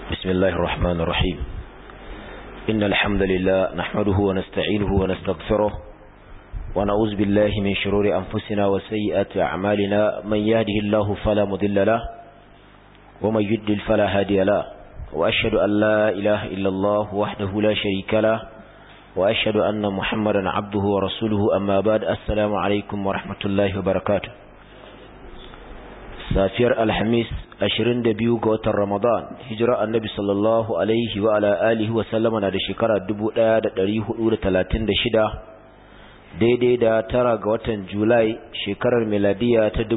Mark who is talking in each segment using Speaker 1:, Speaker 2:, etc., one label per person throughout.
Speaker 1: بسم الله الرحمن الرحيم إن الحمد لله نحمده ونستعينه ونستغفره ونعوذ بالله من شرور أنفسنا وسيئات أعمالنا من يهده الله فلا مضل له ومن يضلل فلا هادي له وأشهد أن لا إله إلا الله وحده لا شريك له وأشهد أن محمدا عبده ورسوله أما بعد السلام عليكم ورحمة الله وبركاته safiyar alhamis 22 ga watan ramadan hijira annabi sallallahu alaihi wa ala alihi wa sallama na da shekara 1436 daidai da 9 ga watan julai shekarar miladiya ta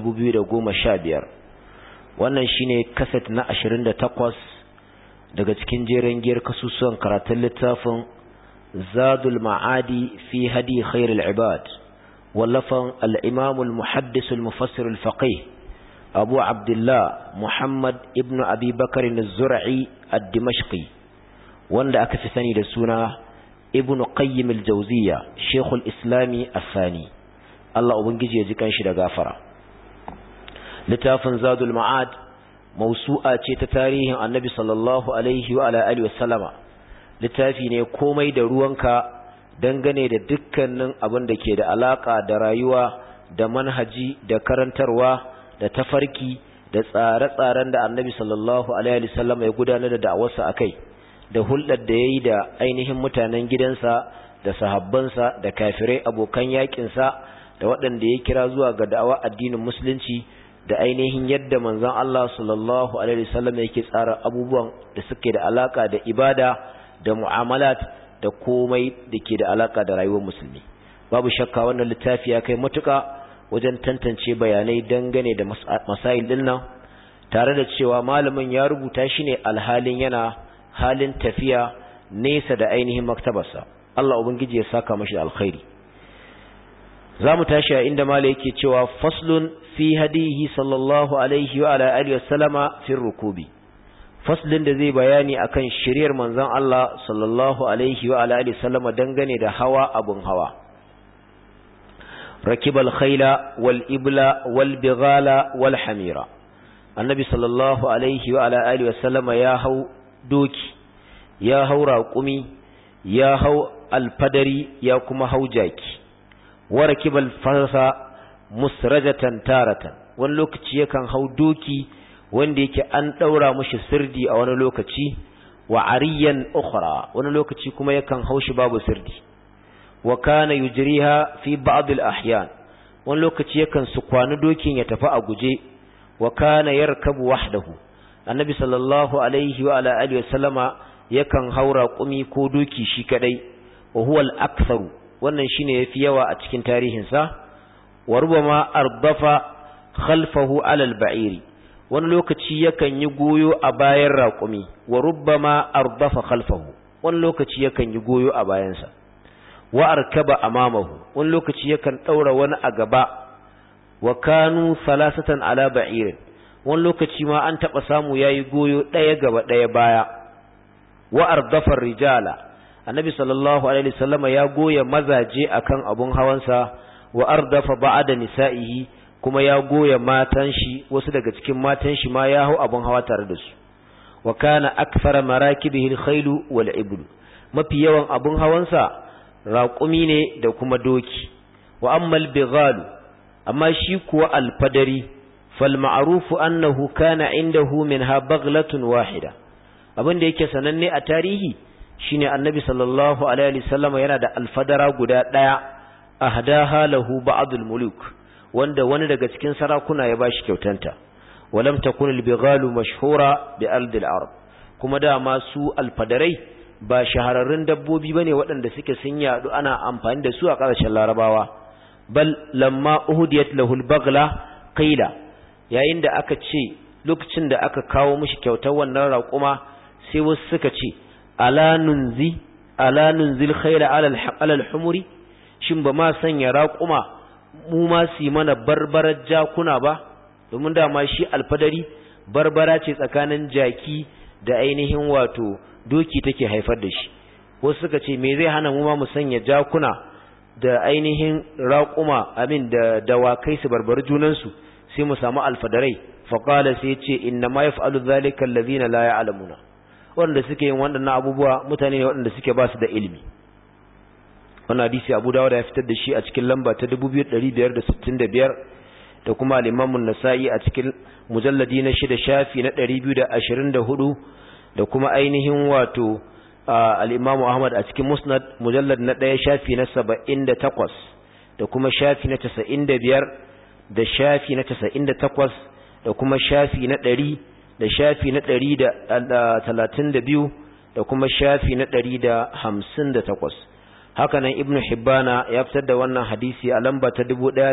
Speaker 1: 2015 wannan shine kaset na 28 daga cikin jeren giyar kasusuwan karatun littafin zadul ma'adi fi hadi khairul ibad wallafan al-imam al-muhaddis al-mufassir al-faqih أبو عبد الله محمد ابن أبي بكر الزرعي الدمشقي وند أكفسني لسونا ابن قيم الجوزية شيخ الإسلام الثاني الله أبنجي يجيكن شد غافرة لتافن زاد المعاد موسوعة تتاريه النبي صلى الله عليه وعلى آله وسلم littafi ne komai da ruwanka dangane da dukkanin abin da ke da alaka da rayuwa da manhaji da karantarwa da tafarki da tsare-tsaren da annabi sallallahu alaihi wasallam ya gudanar da da'awarsa akai da hulɗar da yayi da ainihin mutanen gidansa da sahabbansa da kafirai abokan yakinsa da waɗanda ya kira zuwa ga da'awa addinin musulunci da ainihin yadda manzon Allah sallallahu alaihi wasallam yake tsara abubuwan da suke da alaka da ibada da mu'amalat da komai da ke da alaka da rayuwar musulmi babu shakka wannan littafi ya kai matuƙa wajen tantance bayanai dangane da masail din nan tare da cewa malamin ya rubuta shi ne alhalin yana halin tafiya nesa da ainihin maktabarsa Allah ubangiji ya saka mashi da alkhairi zamu tashi a inda malai yake cewa faslun fi hadihi sallallahu alaihi wa ala alihi wasallama fi rukubi faslin da zai bayani akan shiriyar manzon Allah sallallahu alaihi wa ala alihi wasallama dangane da hawa abun hawa ركب الخيل والإبل والبغال والحميرة النبي صلى الله عليه وعلى آله وسلم يا هو دوكي يا هو راقمي يا هو الفدري يا كما هو جاكي وركب الفرس مسرجة تارة wani lokaci yakan hau doki wanda yake an daura mushi sirdi a wani lokaci wa ariyan ukhra wani lokaci kuma yakan hau shi babu sirdi wa kana yujriha fi ba'd al-ahyan wani lokaci yakan su kwani dokin ya tafi a guje wa kana yarkabu wahdahu annabi sallallahu alaihi wa ala alihi wasallama yakan haura qumi ko doki shi kadai wa huwa al-aktharu wannan shine yafi yawa a cikin tarihin sa wa rubama ardafa khalfahu ala al-ba'iri wani lokaci yakan yi goyo a bayan raqumi wa rubbama ardafa khalfahu wani lokaci yakan yi goyo a bayansa wa arkaba amamahu wani lokaci yakan daura wani a gaba wa kanu salasatan ala ba'ir wani lokaci ma an taba samu yayi goyo daya gaba daya baya wa ardafa rijala annabi sallallahu alaihi wasallam ya goya mazaje akan abun hawansa wa ardafa ba'da nisa'ihi kuma ya goya matan shi wasu daga cikin matan shi ma ya hau abun hawa tare da su wa kana akthara marakibihi al-khayl wal ibl mafi yawan abun hawansa raƙumi ne da kuma doki wa ammal bighalu amma shi kuwa alfadari fal ma'rufu annahu kana indahu minha baghlatun wahida abinda yake sananne a tarihi shine annabi sallallahu alaihi wasallam yana da alfadara guda daya ahdaha lahu ba'dul muluk wanda wani daga cikin sarakuna ya bashi kyautanta walam takun albighalu mashhura bi ardil arab kuma da ma su alfadarai ba shahararrun dabbobi bane waɗanda suke sun yadu ana amfani da su a ƙasashen Larabawa bal lamma uhudiyat lahul baghla qila yayin da aka ce lokacin da aka kawo mishi kyautar wannan raƙuma sai wasu suka ce ala nunzil khayla ala al-humuri shin ba ma sanya raƙuma mu ma su mana barbarar jakuna ba domin da ma shi alfadari barbara ce tsakanin jaki da ainihin wato doki take haifar da shi wasu suka ce me zai hana mu ma mu sanya jakuna da ainihin raƙuma da dawakai su barbar junansu sai mu samu alfadarai faqala sai ce inna ma yaf'alu dhalika alladhina la ya'lamuna waɗanda suke yin waɗannan abubuwa mutane ne waɗanda suke ba su da ilimi. Wannan hadisi Abu Dawud ya fitar da shi a cikin lamba ta 2565 da kuma al-Imam an-Nasa'i a cikin mujalladi na 6 shafi na 224 da kuma ainihin wato al-Imam Ahmad a cikin Musnad mujallad na 1 shafi na 78 da kuma shafi na 95 da shafi na 98 da kuma shafi na 100 da shafi na 132 da kuma shafi na 158. haka nan Ibn Hibbana ya fitar da wannan hadisi a lamba ta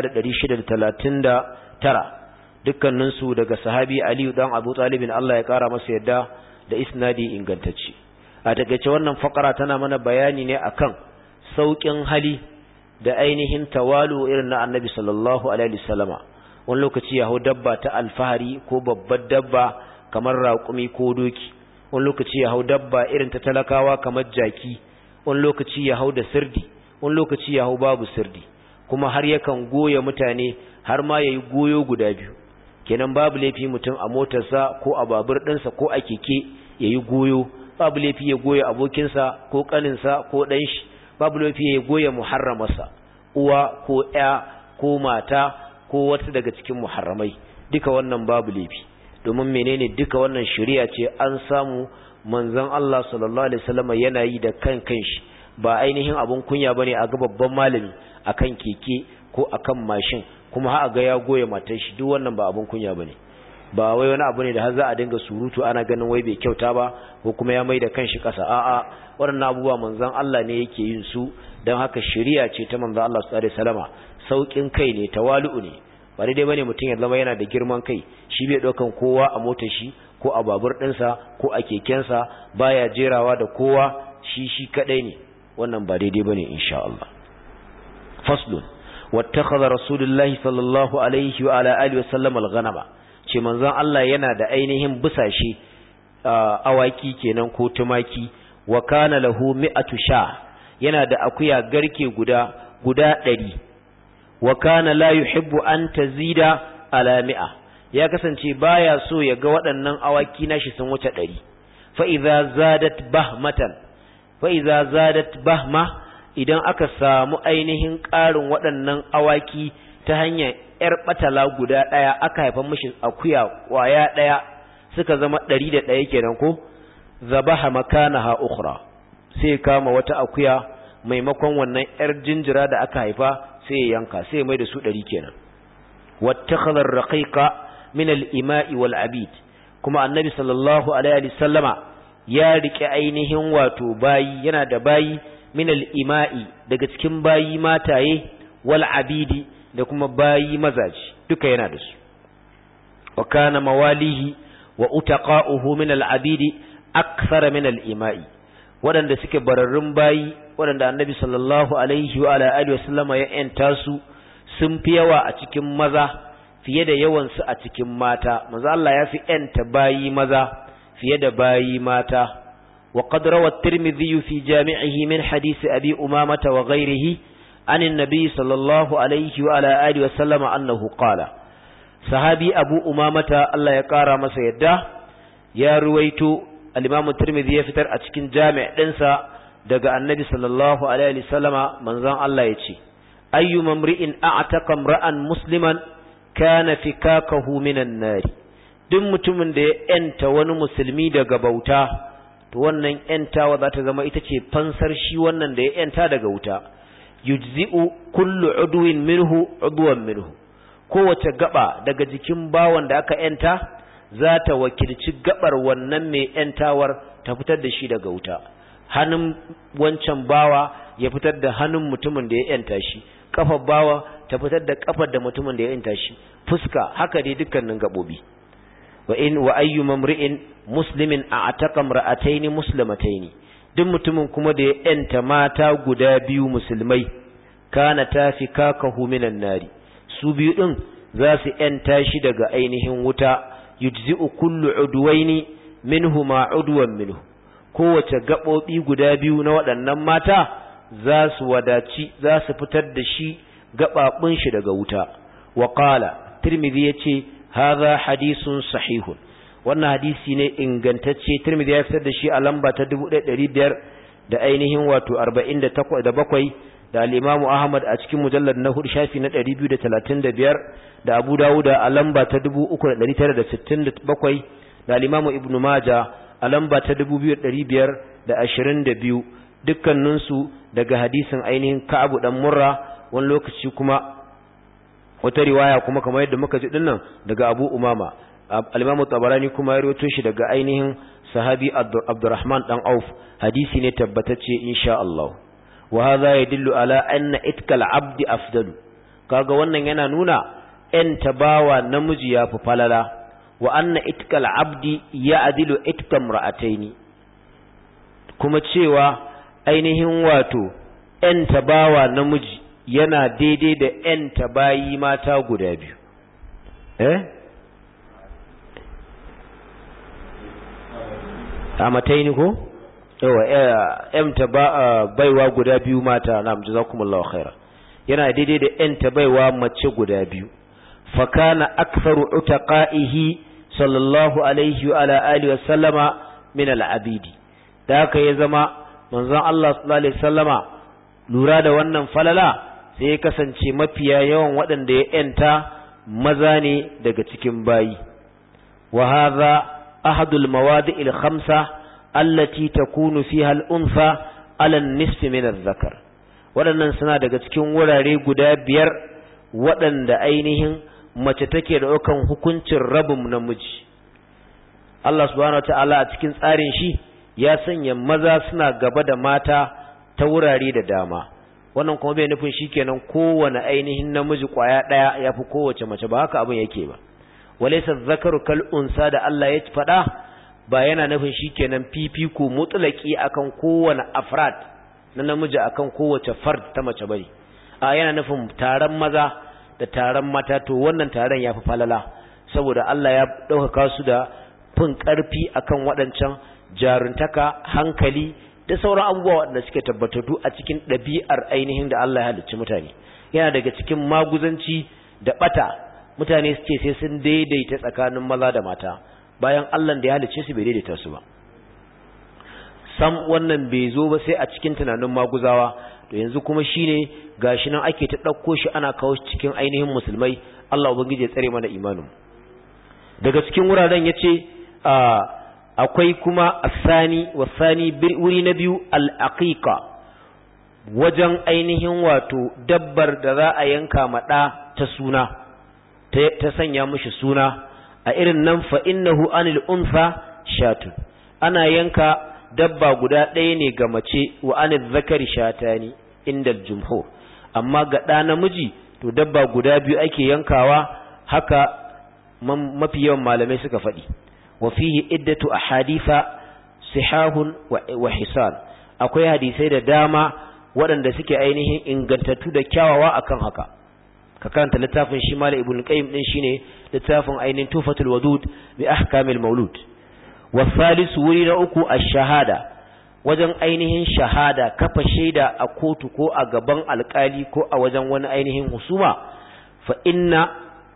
Speaker 1: 1639 dukkanin su daga sahabi Ali dan Abu Talib Allah ya kara masa yadda da isnadi ingantacce. A takeice wannan fakara tana mana bayani ne akan saukin hali da ainihin tawalu irin na Annabi sallallahu alaihi wasallama. Wani lokaci ya hau dabba ta alfahari ko babbar dabba kamar raƙumi ko doki, wani lokaci ya hau dabba irin ta talakawa kamar jaki, wani lokaci ya hau da sirdi, wani lokaci ya hau babu sirdi, kuma har yakan goya mutane har ma yayi goyo guda biyu. Kenan babu laifi mutum a motarsa ko a babur ɗinsa ko a keke yayi goyo, babu laifi ya goya abokinsa ko kaninsa ko ɗan shi, babu laifi ya goya muharramarsa, uwa ko ƴa ko mata ko wata daga cikin muharramai, duka wannan babu laifi. Domin menene? Duka wannan shari'a ce an samu manzon Allah sallallahu alaihi wasallam yana yi da kanshi, ba ainihin abun kunya bane a ga babban malami akan keke ko akan mashin kuma har ga ya goye matar shi. Duk wannan ba abun kunya bane, ba wai wani abu ne da har za a dinga surutu ana ganin wai bai kyauta ba ko kuma ya mai da kanshi kasa. A'a, waɗannan abubuwa manzon Allah ne yake yin su, dan haka shari'a ce ta manzon Allah sallallahu alaihi wasallama. Saukin kai ne, tawalu'u ne. Ba daidai bane mutum ya zama yana da girman kai, shi bai daukan kowa a motar shi ko a babur ɗinsa ko a kekensa, baya jerawa da kowa, shi kadai ne. Wannan ba daidai bane insha Allah. Faslun wattakhadha rasulullahi sallallahu alaihi wa ala alihi wasallam al-ghanama. Ce manzon Allah yana da ainihin busashe, awaki kenan ko tumaki, wa kana lahu mi'atu sha, yana da akuya garke guda 100, wa kana la yuhibbu an tazida ala mi'a, ya kasance baya so ya ga waɗannan awaki nashi sun wuce 100. Fa idza zadat bahma, idan aka samu ainihin ƙarin waɗannan awaki ta hanyar ‘yar ɓatala guda ɗaya, aka haifar mishi akuya ƙwaya ɗaya, suka zama 101 kenan ko, zabaha makanaha ukhra, sai kama wata akuya maimakon wannan ‘yar jinjira da aka haifa sai ya yanka, sai mai da su 100 kenan. Wattakhadha ar-raqiqa min al-ima'i wal abid, kuma annabi sallallahu alaihi wasallama ya rike ainihin wato bayi, yana da bayi min al-ima'i daga cikin bayi mataye, wal abidi da kuma bayi mazaji, duka yana da su. Wa kana mawalihi wa utaqa'uhu min al-abidi akthar min al-ima'i, wadanda suke bararrun bayi wadanda annabi sallallahu alaihi wa ala alihi wasallama ya yanta su sun fi yawa a cikin maza fiye da yawan su a cikin mata. Manzo Allah ya fi yanta bayi maza fiye da bayi mata. Wa qad rawa at-Tirmidhi fi jami'ihi min hadisi Abi Umamah wa ghayrihi an an-nabi sallallahu alaihi wa ala alihi wasallama annahu qala, sahabi Abu Umamah Allah ya kara masa yadda ya ruwaito, al-Imam at-Tirmidhi ya fitar a cikin jami' dinsa daga annabi sallallahu alaihi wasallama, manzon Allah yace, ayyu mamri'in a'taqa imra'an musliman kana fikakahu minan nar, duk mutumin da ya yanta wani musulmi daga bauta, to wannan yantawa za ta zama ita ce fansar shi wannan da ya yanta daga wuta. Yujzi'u kullu udwin minhu udwan minhu, kowace gaba daga jikin bawan da aka yanta za ta wakilci gabar wannan mai yantawar ta fitar da shi daga wuta. Hannun wancan bawa ya fitar da hannun mutumin da ya yanta shi, kafar bawa ta fitar da kafar da mutumin da ya yanta shi, fuska haka dai dukkanin gabobi. wa ayyu mamri'in muslimin a'taqa imra'atayn muslimatayn, duk mutumin kuma da ya yanta mata guda biyu musulmai, kana tafikakahu minan nari, su biyu din za su yanta shi daga ainihin wuta. Yujzi'u kullu udwaini minhuma udwan minhu, kowace gabobi guda biyu na waɗannan mata za su wadaci, za su fitar da shi gababun shi daga wuta. Wa qala Tirmidhi yace hadha hadithun sahihun, wannan hadisi ne ingantacce. Tirmidhi ya fitar da shi a lamba ta 1500 da ainihin wato 47 da al-Imam Ahmad a cikin mujallad na 4 shafi na 235 da Abu Dawud a lamba ta 3967 da al-Imam Ibn Majah a lamba ta 2522 dukkanin su daga hadisin ainihin Ka'ab dan Murra, wani lokaci kuma wata riwaya kuma kamar yadda muka ji dinnan daga Abu Umama. al-Imam Tabarani kuma ya rawaito shi daga ainihin sahabi Abdurrahman dan Auf. Hadisi ne tabbatacce insha Allah. Wa hadha yadullu ala anna itkal abdi afdalu. Kaga wannan yana nuna en tabawa namiji yafi falala, wa anna itkal abdi ya'dilu itkam ra'ataini, kuma cewa ainihin wato en tabawa namiji yana daidai da en tabayi mata guda biyu. Amataini ko? Yawa baiwa guda biyu mata. Na'am, jazakumullahu khaira. Yana daidai da ta baiwa mace guda biyu. Fa kana aktharu utaqaihi sallallahu alaihi wa ala alihi wa sallama min al-abidi. Da haka ya zama manzon Allah sallallahu alaihi wasallama lura da wannan falala sai ya kasance mafiya yawan waɗanda ya yanta maza ne daga cikin bayi. Wa hadha ahadul mawadi'il khamsa allati takunu fiha al-untha ala an-nisf min adh-dhakar. Waɗannan suna daga cikin wurare guda biyar waɗanda ainihin mace take da ɗaukan hukuncin rabin namiji. Allah subhanahu wataala a cikin tsarin shi ya sanya maza suna gaba da mata ta wurare da dama. Wannan kuma bai nufin shikenan kowane ainihin namiji kwaya ɗaya yafi kowace mace, ba haka abin yake ba. Walaysa dhakaru kal unsa da Allah ya faɗa ba yana nufin shikenan fifiko mutlaki akan kowane afrad na namiji akan kowace fard ta mace bane. A yana nufin taron maza da taron mata, to wannan taron yafi falala saboda Allah ya ɗaukaka su da fin ƙarfi akan waɗancan jaruntaka, hankali da sauran abubuwa waɗanda suke tabbatattu a cikin ɗabi'ar ainihin da Allah ya halicci mutane. Yana daga cikin maguzanci da ɓata mutane suke sai sun daidaita tsakanin maza da mata, bayan Allah da ya halicce su bai daidaita su ba. Sam wannan bai zo ba sai a cikin tunanin maguzawa, to yanzu kuma shine gashi nan ake ta ɗauko shi ana kawo shi cikin ainihin musulmai. Allah ubangiji ya tsare mana imanin. Daga cikin wuraren yace akwai kuma asani wasani wuri na biyu al-aqiqa, wajen ainihin wato dabbar da za a yanka maɗa ta suna ta sanya mishi suna. A irin nan fa innahu anil unsa shatun, ana yanka dabba guda ɗaya ne ga mace, wa anil zakari shatani inda jumhur, amma ga ɗa namiji to dabba guda biyu ake yankawa, haka mafi yawan malamai suka faɗi. wa fihi iddatu ahaditha sihahun wa hisan, akwai hadisai da dama waɗanda suke ainihin ingantattu da kyawawa akan haka. ka karanta littafin shi Malam Ibn Qayyim din shine littafin ainihin Tufatul Wadud bi ahkamil maulud. wa thalith wuri na uku ash-shahada, wajen ainihin shahada, kafa shaida a kotu ko a gaban alkali ko a wajen wani ainihin husuma. fa inna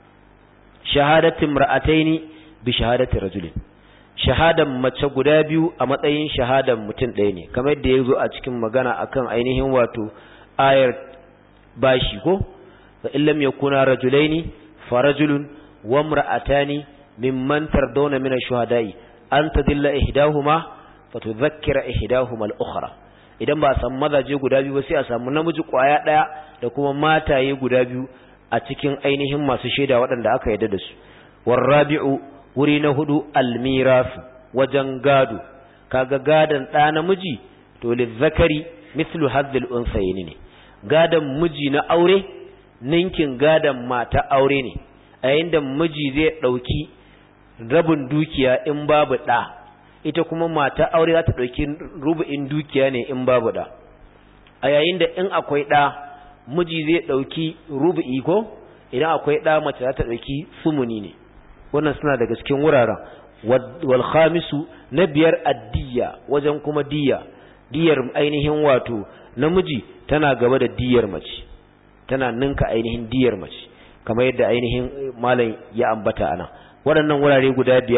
Speaker 1: shahadati imra'ataini bi shahadati rajulin, shahadan mace guda biyu a matsayin shahadan mutum ɗaya ne, kamar yadda yazo a cikin magana akan ainihin wato ayar bashi ko fa illam yakuna rajulaini farajulun wa imra'atani mimman tardawna min ash-shuhada'i an tadilla ihdahuma fatudhakkira ihdahuma al-ukhra. idan ba a samu mazaje guda biyu ba sai a samu namiji kwaya daya da kuma mataye guda biyu a cikin ainihin masu shaida waɗanda aka yarda da su. warabi'u wuri na hudu al-miras, wajen gado. kaga gadan da namiji to lizzakari mithlu hadhil unsayni ne. gadan miji na aure ninkin gadan mata aure ne, a yayin da miji zai dauki rabin dukiya in babu da, ita kuma mata aure za ta dauki rubu'in dukiya ne in babu da. a yayin da in akwai da miji zai dauki rubu'i ko, idan akwai da mace za ta dauki sumuni ne. wannan suna daga cikin wuraren. wal khamisu na biyar addiya, wajen kuma diyar ainihin wato namiji tana gaba da diyar mace, tana ninka ainihin diyar mace kamar yadda ainihin malam ya ambata ana. waɗannan wurare guda biyar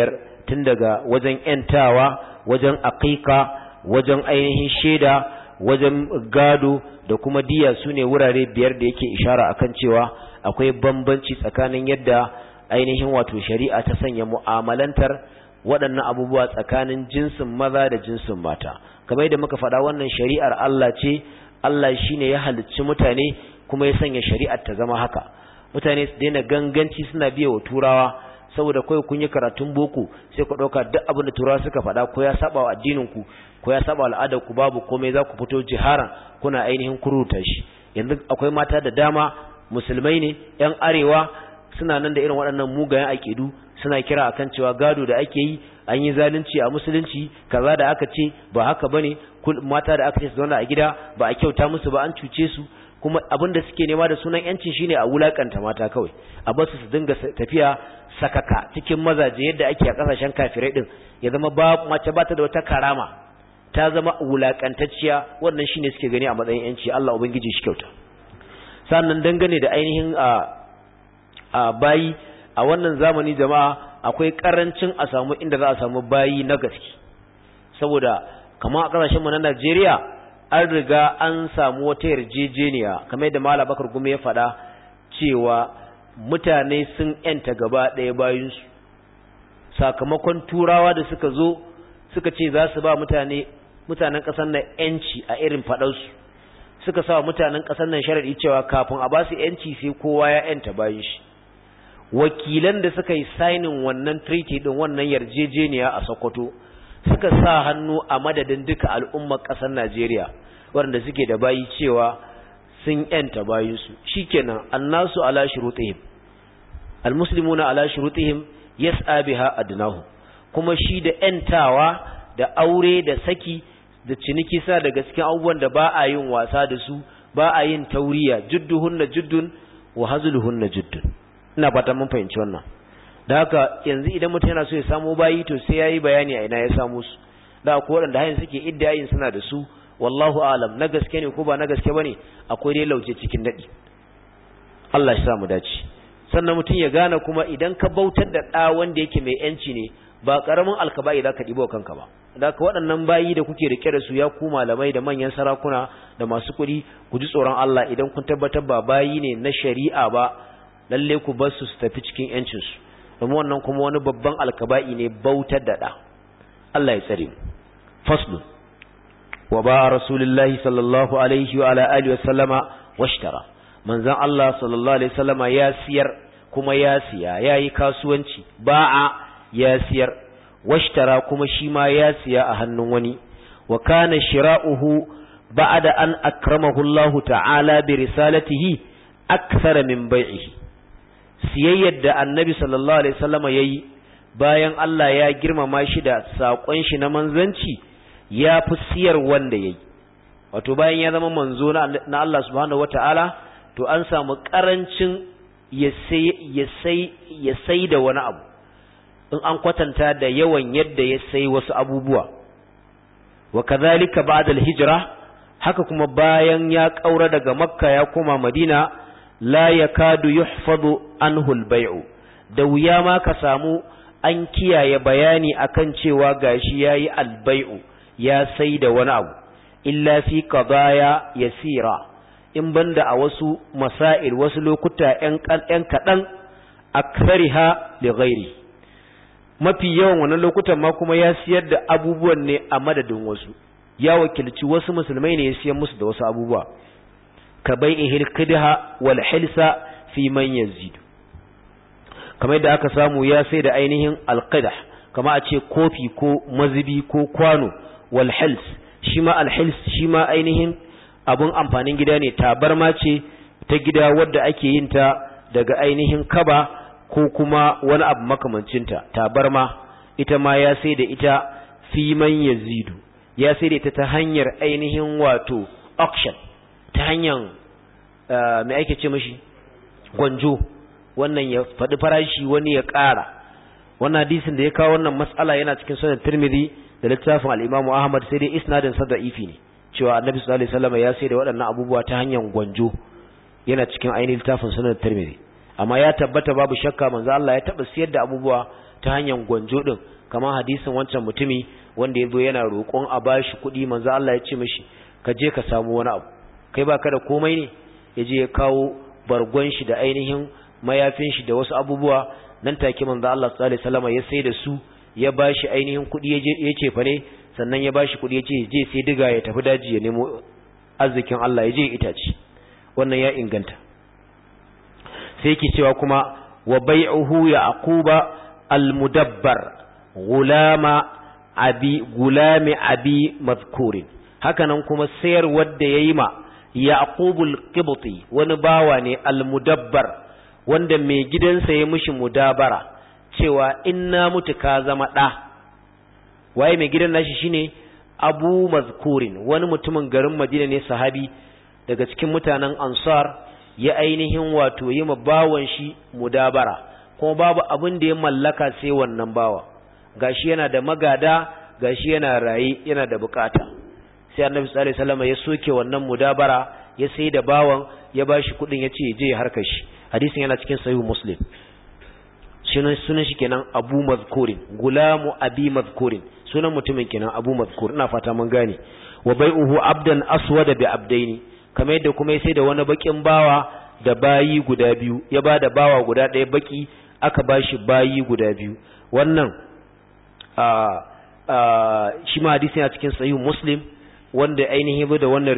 Speaker 1: tun daga wajen ‘yantawa, wajen aqiqa, wajen ainihin shaida, wajen gado da kuma diya su ne wurare biyar da yake ishara akan cewa akwai bambanci tsakanin yadda ainihin wato shari'a ta sanya mu'amalantar waɗannan abubuwa tsakanin jinsin maza da jinsin mata. Kamar yadda muka faɗa, wannan shari'ar Allah ce, Allah shine ya halicci mutane kuma ya sanya shari'ar ta zama haka. Mutane su daina ganganci suna biye wa turawa saboda kai kun yi karatun boko sai ku ɗauka duk abin da turawa suka faɗa ko ya saba wa addinin ku ko ya saba al'adar ku, babu komai za ku fito jiharan kuna ainihin kuruta shi. Yanzu akwai mata da dama musulmai ne yan arewa suna nan da irin waɗannan mugayen aƙidu, suna kira akan cewa gado da ake yi an yi zalunci a musulunci, kaza da aka ce ba haka bane, mata da aka ce su zauna a gida ba a kyauta musu ba, an cuce su. Kuma abin da suke nema da sunan yanci shine a wulakanta mata kawai, a basu su dinga tafiya sakaka cikin mazaje yadda ake a kasashen kafirai din, ya zama ba mace ba ta da wata karama, ta zama wulakantacciya. Wannan shine suke gani a matsayin yanci. Allah ubangiji shi kyauta. Sannan dangane da ainihin a bayi a wannan zamani jama'a, akwai karancin a samu inda za a samu bayi na gaske, saboda kamar a kasashen mu na Najeriya an riga an samu wata yarjejeniya kamar yadda Malam Bakar Gumi ya faɗa cewa mutane sun yanta gaba ɗaya bayinsu sakamakon turawa da suka zo suka ce za su ba mutanen ƙasar nan yanci a irin faɗarsu, suka sa mutanen ƙasar nan sharaɗi cewa kafin a ba su yanci sai kowa ya yanta bayin shi. Wakilan da suka yi sainin wannan treaty din, wannan yarjejeniya a Sokoto, suka sa hannu a madadin duka al'ummar ƙasar Najeriya waɗanda suke da bayi cewa sun yanta bayinsu. Shikenan, annasu ala shurutihim, almuslimuna ala shurutihim yas'a biha adnahu. Kuma shi da yantawa da aure da saki da ciniki sa daga cikin abubuwan da ba a yin wasa da su, ba a yin tauriya, judduhunna juddun wa hazluhunna juddun. Ina fatan mun fahimci wannan. Da haka yanzu idan mutum yana so ya samu bayi to sai yayi bayani a ina ya samu su. Da akwai waɗanda hayin suke iddayin suna da su, wallahu a'lam, na gaske ne ko ba na gaske bane, akwai dai lauje cikin dadi. Allah ya sa mu dace. Sannan mutum ya gane kuma idan ka bautar da ɗa wanda yake mai yanci ne, ba karamin alkaba'i za ka ɗibo kanka ba. Da haka waɗannan bayi da kuke rike da su, ya ku malamai da manyan sarakuna da masu kuɗi, ku ji tsoron Allah idan kun tabbatar ba bayi ne na shari'a ba, lalle ku bar su tafi cikin yancinsu, domin wannan kuma wani babban alkaba'i ne, bautar da ɗa. Allah ya tsare mu. Faslu wa ba rasulullahi sallallahu alaihi wa ala alihi wa sallama washtara. Manzon Allah sallallahu alaihi wasallama ya siyar kuma ya siya, yayi kasuwanci, ba'a ya siyar, washtara kuma shi ma ya siya a hannun wani. Wa kana shira'uhu ba'da an akramahu Allah ta'ala bi risalatihi akthara min bai'ihi. Siyayyar da Annabi sallallahu alaihi wasallama yayi bayan Allah ya girmama shi da sakon shi na manzanci, ya fi siyar wanda yayi. Wato bayan ya zama manzo na Allah subhanahu wataala, to an samu karancin ya sai da wani abu in an kwatanta da yawan yadda ya sai wasu abubuwa. Wa kadhalika ba'da al-hijra, haka kuma bayan ya kaura daga Makka ya koma Madina, la yakadu yuhfadu anhu al-bay'u, da wuya ma ka samu an kiyaye bayani akan cewa gashi yayi al-bay'u, ya sai da wani abu, illa fi qadaya yasira, in banda a wasu masail, wasu lokuta ‘yan kaɗan, akthariha li ghairi. Mafi yawan wannan lokutan ma kuma ya siyar da abubuwan ne a madadin wasu, ya wakilci wasu musulmai ne ya siyar musu da wasu abubuwa, ka bai'ihil qidha wal hilsa fi man yazid. Kamar da aka samu ya sai da ainihin alqidah, kama a ce kofi ko mazubi ko kwano, wal hils, shi ma al hils shi ma ainihin abun amfanin gida ne, tabarma ce ta gida wadda ake yin ta daga ainihin kaba ko kuma wani abu makamancinta. Tabarma ita ma ya sai da ita fi man yazidu, ya sai da ita ta hanyar ainihin wato auction, ta hanyar mai ake ce mashi gwanjo, wannan ya faɗi farashi wani ya ƙara. Wannan hadisin da ya kawo wannan mas'ala yana cikin sunan Tirmidhi da littafin al-Imam Ahmad, sai dai isnadin sa da'ifi ne, cewa Annabi sallallahu alaihi wasallam ya sai da waɗannan abubuwa ta hanyar gwanjo, yana cikin ainihin littafin sunan Tirmidhi. Amma ya tabbata babu shakka manzo Allah ya taba siyar da abubuwa ta hanyar gwanjo din, kamar hadisin wancan mutumi wanda yazo yana roƙon a bashi kuɗi, manzo Allah ya ce mishi ka je ka samu wani abu, kai baka da komai ne? Yaje ya kawo bargon shi da ainihin mayafin shi da wasu abubuwa, nan take manzo Allah sallallahu alaihi wasallam ya sai da su, ya bashi ainihin kuɗi, ya ce fa ne, sannan ya bashi kuɗi, ya ce je sai diga ya tafi daji ya nemo arzikin Allah, ya je itace. Wannan ya inganta. sai yake cewa kuma wa bai'uhu yaquba al-mudabbar gulami abi madhkurin, hakanan kuma sayar wadda yayi ma yaqubul qibti, wani bawa ne al-mudabbar wanda mai gidansa ya mishi mudabara cewa inna mutu ka zama da. Waye mai gidan nashi? shine abu madhkurin, wani mutumin garin Madina ne, sahabi daga cikin mutanen Ansar, ya ainihin wato yi ma bawan shi mudabara, kuma babu abin da ya mallaka sai wannan bawa, gashi yana da magada, gashi yana raye, yana da bukata. Sai Annabi sallallahu alaihi wasallam ya soke wannan mudabara, ya sai da bawan, ya bashi kudin, ya ce je ya harkar shi. Hadisin yana cikin sahih Muslim. Sunan shi kenan Abu Madhkurin, gulamu Abi Madhkurin, sunan mutumin kenan Abu Madhkur. Ina fata mun gane. Wa bai'uhu abdan aswada bi abdaini, kamar yadda kuma sai da wani bakin bawa da bayi guda biyu, ya bada bawa guda ɗaya baki, aka bashi bayi guda biyu. Wannan shi ma hadisi yana cikin sahih Muslim, wanda ainihin bi da wannan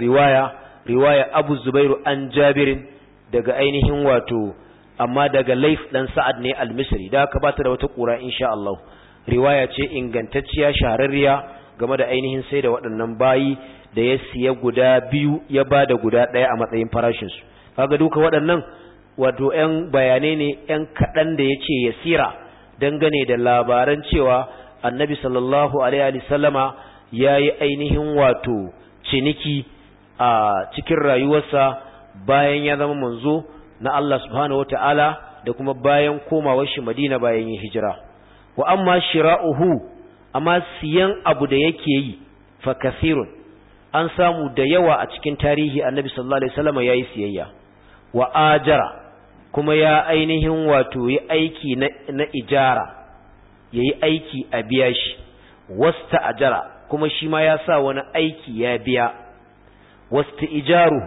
Speaker 1: riwaya Abu Zubairu an Jabirin, daga ainihin wato amma daga Laif dan Sa'ad ne al-Misri, da aka bata da wata kura insha Allah. Riwaya ce ingantacciya shahararriya game da ainihin sai da waɗannan bayi da ya siya guda biyu, ya bada guda ɗaya a matsayin farashin su. Kaga duka waɗannan wato ƴan bayanai ne ƴan kaɗan da yace yasira dangane da labaran cewa Annabi sallallahu alaihi wasallama yayi ainihin wato ciniki a cikin rayuwarsa bayan ya zama manzo na Allah subhanahu wataala, da kuma bayan komawar shi Madina bayan yin hijira. Wa amma shira'uhu, amma siyan abu da yake yi, fa kathirun, an samu da yawa a cikin tarihi Annabi sallallahu alaihi wasallam yayi siyayya. Wa ajara, kuma ya ainihin wato yi aiki na ijara, yayi aiki a biya shi. Wasta ajara, kuma shi ma ya sa wani aiki ya biya. Wasta ijaruhu,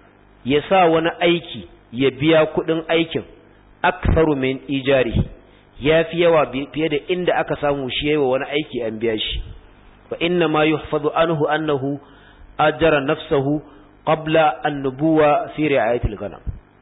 Speaker 1: ya sa wani aiki ya biya kudin aikin, aktharu min ijarihi, ya fi yawa fiye da inda aka samu shi yayi wa wani aiki an biya shi. Fa inna ma yuhfazu anhu annahu ajara nafsahu qabla an-nubuwa fi ri'ayatil ghanam.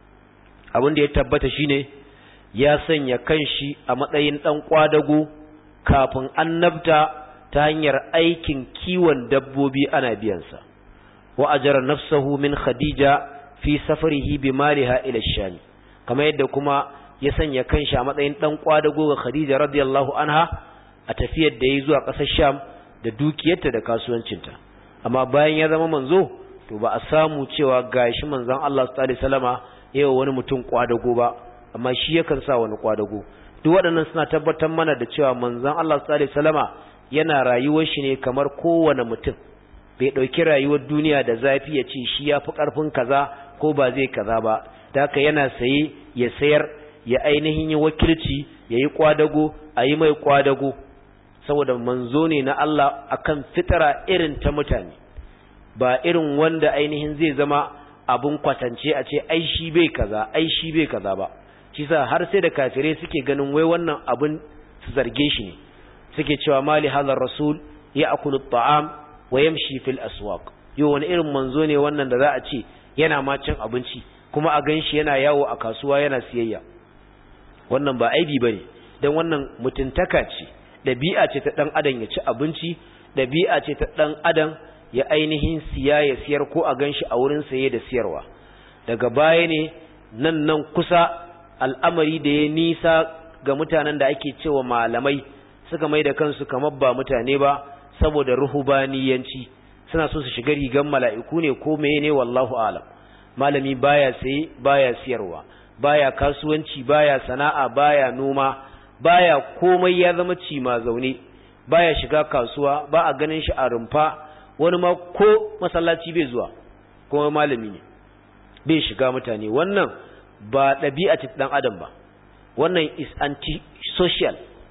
Speaker 1: Abin da ya tabbata shine ya sanya kanshi a matsayin dan kwadago kafin annabta ta hanyar aikin kiwon dabbobi ana biyan sa. Wa ajara nafsahu min Khadija fi safarihi bi maliha ila ash-Sham, kamar yadda kuma ya sanya kanshi a matsayin dan kwadago ga Khadija radiyallahu anha a tafiyar da yayi zuwa ƙasar Sham da dukiyarta da kasuwancinta. Amma bayan ya zama manzo, to ba a samu cewa gashi manzon Allah sallallahu alaihi wasallama yayin wani mutum kwadago ba, amma shi yakan sa wani kwadago. Duk waɗannan suna tabbatar mana da cewa manzon Allah sallallahu alaihi wasallama yana rayuwar shi ne kamar kowane mutum, bai dauki rayuwar duniya da zafi ya ce shi yafi karfin kaza ko ba zai kaza ba. Da haka yana saye ya sayar, ya ainihin yi wakilci, ya yi kwadago, a yi mai kwadago, saboda manzo ne na Allah akan fitara irin ta mutane, ba irin wanda ainihin zai zama abun kwatance a ce ai shi bai kaza, ai shi bai kaza ba. Shi sa har sai da kafirai suke ganin wai wannan abun su zarge shi ne, suke cewa mali hadar rasul ya akulu ta'am wa yamshi fil aswaq. Yo, wani irin manzo ne wannan da za a ce yana ma cin abinci kuma a ganshi yana yawo a kasuwa yana siyayya? Wannan ba aibi bane, dan wannan mutuntaka ce, dabi'a ce ta dan adam ya ci abinci, dabi'a ce ta dan adam ya ainihin siya ya siyar ko a ganshi a wurin saye da siyarwa. Daga baya ne nan kusa al'amari da ya nisa ga mutanen da ake cewa malamai suka mai da kansu kamar ba mutane ba, saboda ruhubaniyanci, suna so su shiga rigan mala'iku ne ko meye ne, wallahu a'lam. Malami baya saye, baya siyarwa, baya kasuwanci, baya sana'a, baya noma, baya komai, ya zama cima zaune, baya shiga kasuwa, ba a ganin shi a rumfa, wani ma ko masallaci bai zuwa, kuma malami ne, bai shiga mutane. Wannan ba ɗabi'a ce dan adam ba, wannan is anti-social,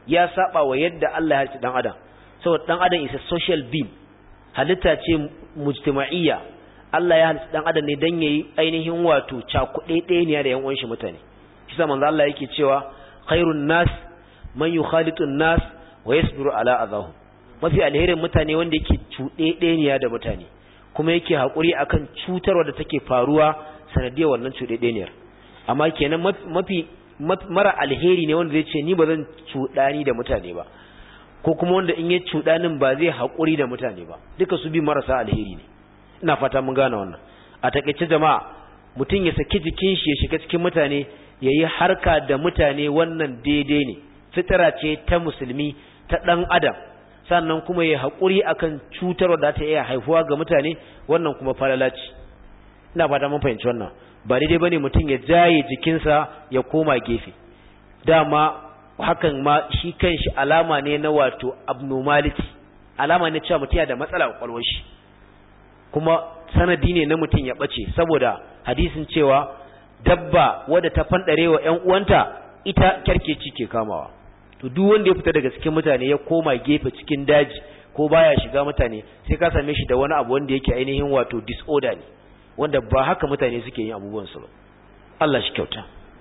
Speaker 1: ya saba wa yadda Allah ya halicci dan adam saboda dan adam is a social being halitta ce mujtama'iyya Allah ya halicci dan adam ne dan yayi ainihin wato cakuɗe ɗaya ne da yan uwan shi mutane kisa manzo Allah yake cewa khairun nas man yukhalitun nas wa yasbiru ala adahum mafi alherin mutane wanda yake cuɗe ɗaya ne da mutane kuma yake hakuri akan cutarwa da take faruwa sanadiyar wannan cuɗe ɗaya ne amma kenan mafi mara alheri ne wanda zai ce ni ba zan cuɗani da mutane ba ko kuma wanda in ya cuɗanin ba zai haƙuri da mutane ba duka su bi marasa alheri ne ina fata mun gane wannan a takeice jama'a mutum ya saki jikin shi ya shiga cikin mutane yayi harka da mutane wannan daidai ne fitara ce ta musulmi ta dan adam sannan kuma yayi haƙuri akan cutarwa da ta iya haifuwa ga mutane wannan kuma falalaci ina fata mun fahimci wannan ba daidai bane mutum ya jaye jikinsa ya koma gefe dama hakan ma shi kanshi alama ne na wato abnormality alama ne cewa mutum yana da matsala a kwakwalwar shi kuma sanadi ne na mutum ya bace saboda hadisin cewa dabba wadda ta fandarewa ƴan uwanta ita kyarkeci ke kamawa to duk wanda ya fita daga cikin mutane ya koma gefe cikin daji ko baya shiga mutane sai ka same shi da wani abu wanda yake ainihin wato disorder ne wanda ba haka mutane suke yin abubuwan su ba Allah shi kyauta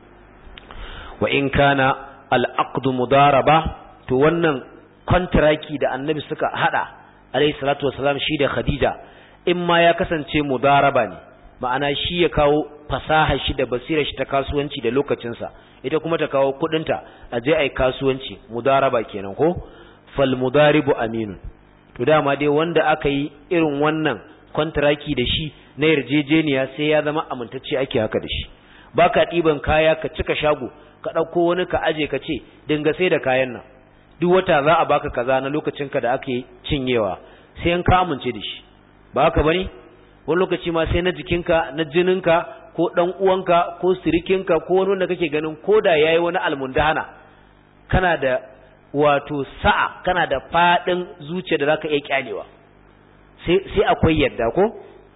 Speaker 1: wa in kana al-aqd mudaraba to wannan kontraki da annabi suka hada alayhi salatu wasalam shi da Khadija in ma ya kasance mudaraba ne ma'ana shi ya kawo fasaha shi da basirar shi ta kasuwanci da lokacin sa ita kuma ta kawo kudin ta aje ai kasuwanci mudaraba kenan ko fal mudaribu aminun to dama dai wanda aka yi irin wannan kontraki da shi na yarjejeniya sai ya zama amintacce ake haka da shi baka diban kaya ka cika shago ka dauko wani ka aje ka ce dinga sai da kayan nan duk wata za a baka kaza na lokacin ka da ake cinyewa sai an ka amince da shi ba haka bane wani lokaci ma sai na jikinka na jininka ko dan uwanka ko sirikinka ko wani wanda kake ganin koda yayi wani almundahana kana da wato sa'a kana da fadin zuciya da zaka iya kyalewa sai akwai yadda ko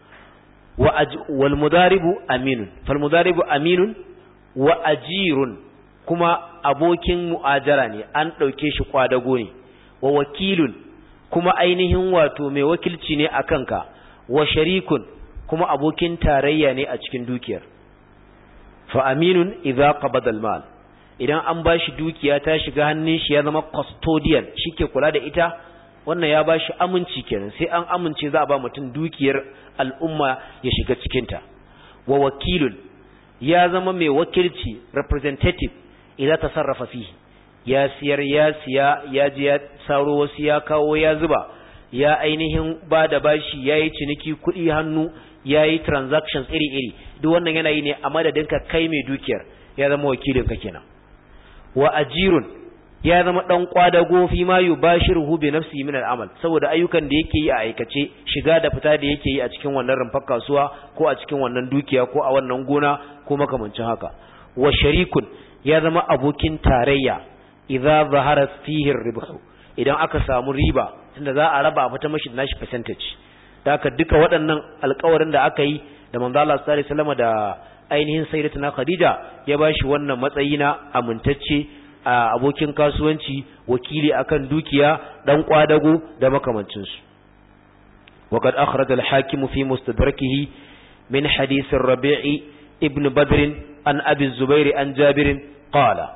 Speaker 1: wal mudaribu aminun fal mudaribu aminun wa ajirun kuma abokin mu'ajara ne an dauke shi kwadago ne wa wakilun kuma ainihin wato mai wakilci ne akan ka wa sharikun kuma abokin tarayya ne a cikin dukiyar fa aminun idza qabada al mal idan an bashi dukiya ta shiga hannun shi ya zama custodian shike kula da ita wannan ya bashi aminci kenan sai an amince za a ba mutum dukiyar al'umma ya shiga cikin ta wa wakilun ya zama mai wakilci representative idan tasarrafa fihi ya siyar ya siya ya ji ya saro wasu ya kawo ya zuba ya ainihin ba da bashi yayi ciniki kuɗi hannu yayi transactions iri-iri duk wannan yana yi ne a madadin ka kai mai dukiyar ya zama wakilin ka kenan wa ajirun ya zama dan kwadago fi ma yubashiruhu bi nafsihi min al-amal saboda ayyukan da yake yi a aikace shiga da fita da yake yi a cikin wannan rumfar kasuwa ko a cikin wannan dukiya ko a wannan gona ko makamancin haka wa sharikun ya zama abokin tarayya idza zahara fihi ar-ribhu idan aka samu riba tunda za a raba fata mashi nashi percentage da haka duka waɗannan alƙawarin da aka yi da manzo Allah sallallahu alaihi wasallam da ainihin sayyidatuna Khadija ya bashi wannan matsayi na amintacce abokin kasuwanci wakili akan dukiya dan kwadago da makamancin su waqad akhraj al-hakim fi mustadrakihi min hadith ar-rabi' ibn badr an abi zubair an jabir qala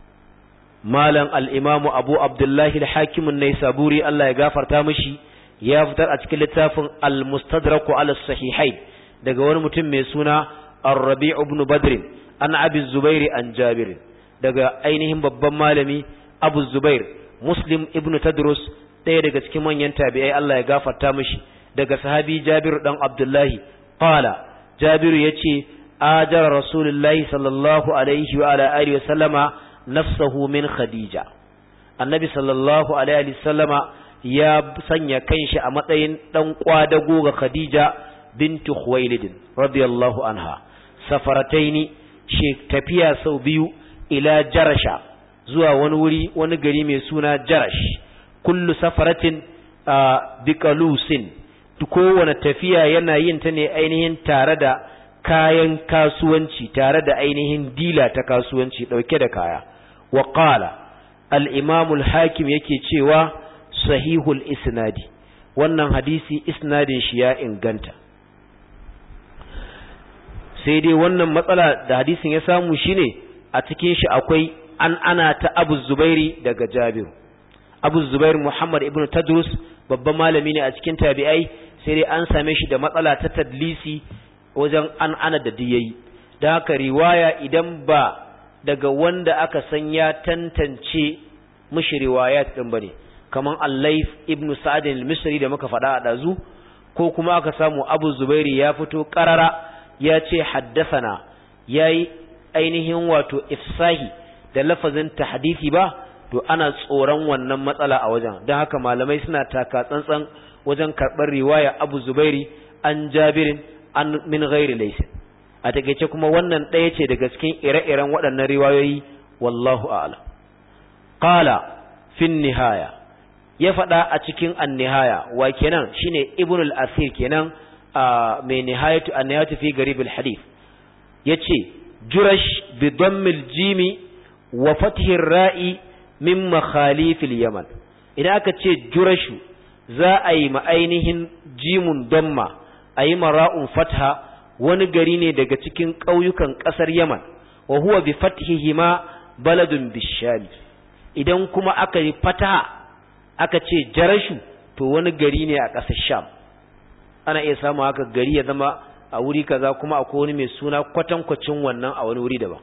Speaker 1: malam al-imam abu abdullah al-hakim an-naisaburi Allah ya gafarta mishi ya fitar a cikin littafin al-mustadrak ala as-sahihain daga wani mutum mai suna ar-rabi' ibn badr an abi zubair an jabir daga ainihin babban malami Abu Zubair Muslim ibn Tadrus ɗaya daga cikin manyan tabi'ai Allah ya gafarta mishi daga sahabi Jabir dan Abdullahi qala Jabir yace ajara Rasulullahi sallallahu alaihi wa ala alihi wasallama nafsuhu min Khadija Annabi sallallahu alaihi wasallama ya sanya kanshi a matsayin dan kwadago ga Khadija bintu Khuwailid radiyallahu anha safarataini tafiya sau biyu ila jarasha zuwa wani wuri wani gari mai suna jarash kullu safaratin biqalusin kowane tafiya yana yin ta ne ainihin tare da kayan kasuwanci tare da ainihin dila ta kasuwanci dauke da kaya wa qala al-Imam al-Hakim yake cewa sahihul isnadi, wannan hadisi isnadin shi ya inganta. Sai dai wannan matsala da hadisin ya samu shine a cikin shi akwai ana ta Abu Zubairi daga Jabir. Abu Zubair Muhammad ibn Tadrus babban malami ne a cikin tabi'ai, sai dai an same shi da matsala ta tadlisi wajen ana da diyayi. Da haka riwaya idan ba daga wanda aka san ya tantance mishi riwayat din bane, kaman Al-Layth ibn Sa'd al-Misri da muka faɗa a dazu, ko kuma aka samu Abu Zubairi ya fito qarara ya ce haddathana, yayi ainihin wato ifsahi da lafazin tahdisi ba, to ana tsoron wannan matsala a wajen. Don haka malamai suna taka tsantsan wajen karɓar riwaya Abu Zubairi an Jabirin an min ghairi laysa. A takeice kuma wannan ɗaya ce daga cikin ire-iren waɗannan riwayoyi, wallahu a'lam. Qala fi nihaya, ya faɗa a cikin an-nihaya, wa kenan shine Ibn al-Asir kenan mai nihayatu an-nihayatu fi garib al-hadith. Yace Jurash bi dammil jimi wa fathi ar-ra'i min makhalif al-Yaman. Idan aka ce Jurashu za a yi ma ainihin jimun damma, a yi mara'un fatha, wani gari ne daga cikin ƙauyukan ƙasar Yaman, wa huwa bi fathihi ma baladun bishami. Idan kuma aka yi fataha aka ce Jarashu, to wani gari ne a ƙasar Sham. Ana iya samu haka gari ya zama a wuri kaza kuma akwai wani mai suna kwatankwacin wannan a wani wuri daban.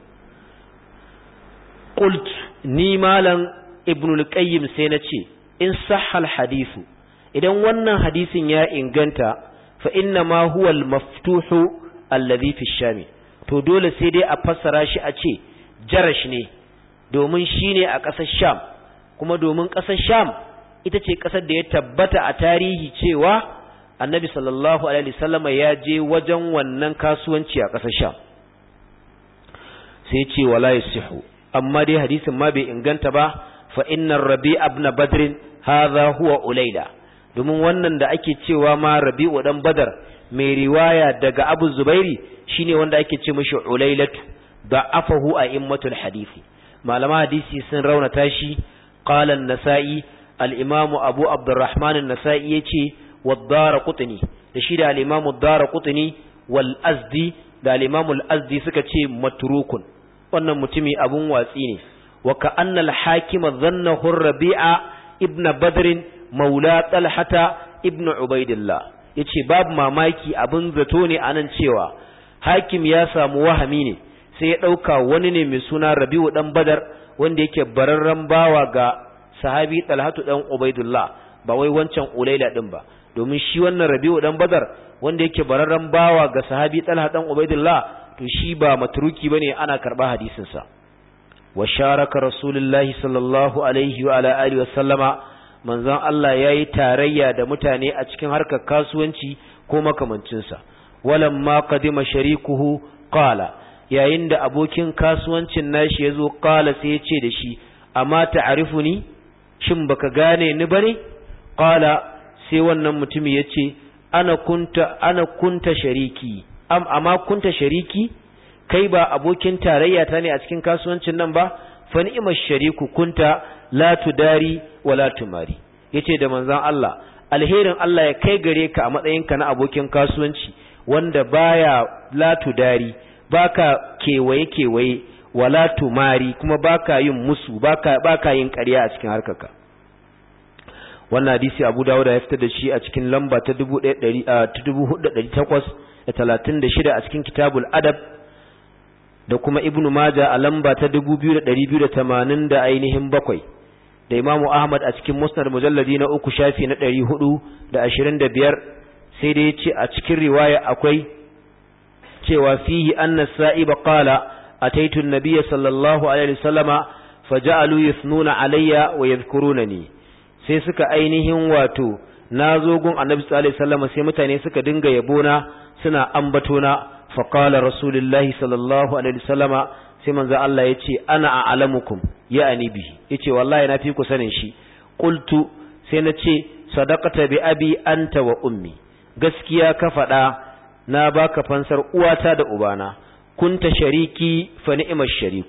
Speaker 1: Qult ni malam Ibn al-Qayyim sai na ce, in sahha al-hadithu, idan wannan hadisin ya inganta, fa inna ma huwa al-maftuhu alladhi fi shami, to dole sai dai a fassara shi a ce Jarash ne, domin shine a ƙasar Sham, kuma domin ƙasar Sham ita ce ƙasar da ya tabbata a tarihi cewa Annabi sallallahu alaihi wasallam ya je wajen wannan kasuwanci a ƙasar Sham. Sai ce wala yasihu, amma dai hadisin ma bai inganta ba, fa inna Rabi' ibn Badr hadha huwa Ulayla, domin wannan da ake cewa ma Rabi'u dan Badar mai riwaya daga Abu Zubairi shine wanda ake ce mishi Ulailatu, da'afahu a'immatul hadisi. Malama hadisi sun raunata shi. Qala an-Nasa'i, al-Imam Abu Abdurrahman an-Nasa'i yace wad-Daraqutni, da shi da al-Imam ad-Daraqutni wal Azdi da al-Imam al-Azdi suka ce matrukun, wannan mutumi abun watsi ne. Wa ka'anna al-Hakim dhannahu Rabi'a ibn Badr maula Talhata ibn Ubaidillah. Yace babu mamaki abin zato ne anan cewa Hakim ya samu wahami ne, sai ya dauka wani ne mai suna Rabi'u dan Badar wanda yake bararran bawa ga sahabi Talhatu dan Ubaidillah, ba wai wancan Ulaila din ba, domin shi wannan Rabi'u dan Badar wanda yake bararran bawa ga sahabi Talha dan Ubaidillah, to shi ba matruki bane, ana karba hadisin sa. Wa sharaka Rasulullahi sallallahu alaihi wa ala alihi wa sallama, manzon Allah yayi tarayya da mutane a cikin harkar kasuwanci ko makamancin sa. Walamma qadima sharikuhu qala, yayin da abokin kasuwancin nashi yazo, qala sai ya ce da shi, amma ta'rifuni, shin baka gane ni bane? Qala, sai wannan mutumi yace, ana kunta shariki, amma kunta shariki, kai ba abokin tarayya ta ne a cikin kasuwancin nan ba? Fa ni'mash shariku kunta, la tudari wa la tumari. Yace da manzon Allah, alherin Allah ya kai gare ka a matsayinka na abokin kasuwanci wanda baya la tudari, baka kewaye wala tumari, kuma baka yin musu, baka yin ƙarya a cikin harkarka. Wannan hadisi Abu Dawud ya fitar da shi a cikin lamba ta 4836 a cikin Kitabul Adab, da kuma Ibn Majah a lamba ta 2280 da ainihin 7, da Imam Ahmad a cikin Musnad mujalladi na 3 shafi na 425. sai dai yace a cikin riwaya akwai cewa fihi anna sa'iba qala ataitu an-nabiy sallallahu alaihi wasallama faja'alu yathnuna alayya wa yadhkurunani, sai suka ainihin wato nazo gun annabi sallallahu alaihi wasallama sai mutane suka dinga yabona suna ambatona. fa qala rasulullahi sallallahu alaihi wasallama, sai manzo Allah yace ana a'lamukum ya'ani bihi, yace wallahi na fi ku sanin shi. qultu, sai nace sadaqata bi abi anta wa ummi, gaskiya ka faɗa, na baka fansar uwata da ubana. Kunta shariki fa ni'mash shariku,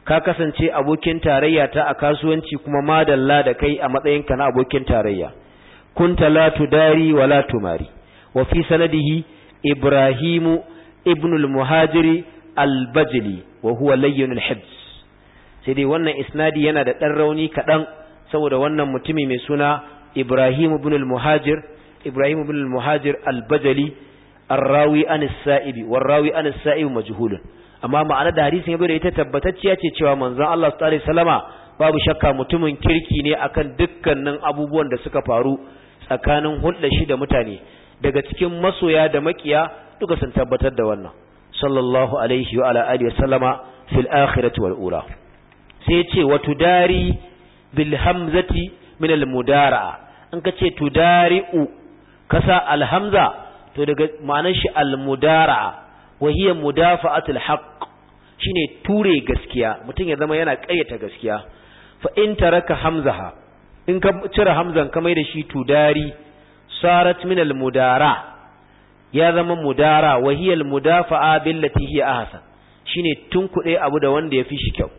Speaker 1: ka kasance abokin tarayya ta a kasuwanci kuma madalla da kai a matsayinka na abokin tarayya. Kunta la tudari wa la tumari. Wa fi sanadihi Ibrahimu ibn al-Muhajiri al-Bajli wa huwa layyin al-hibs. Sai dai wannan isnadi yana da dan rauni kadan saboda wannan mutumi mai suna Ibrahim ibn al-Muhajir al-Bajli ar-rawi an as-Sa'ib war-rawi an as-Sa'ib majhulun. Amma ma'anar da hadisin yabo da ita tabbatacciya ce cewa manzon Allah sallallahu alaihi wasallama babu shakka mutumin kirki ne akan dukkanin abubuwan da suka faru tsakanin hulɗar shi da mutane, daga cikin masoya da makiya duka sun tabbatar da wannan sallallahu alaihi wa ala alihi wasallama fil akhirati wal ula. Sai ya ce wa tudari bil hamzati min al mudara'a, an ka ce tudari'u kasa al hamza to daga ma'anar shi al mudara'a wa hiya mudafa'atul haqq, shine ture gaskiya, mutum ya zama yana ƙayyata gaskiya. Fa in taraka hamzaha, in ka cire hamzan ka mai da shi tudari, sarat min al mudara, ya zama mudara wa hiya al mudafa'a billati hiya ahsan, shine tunkuɗe abu da wanda ya fi shi kyau.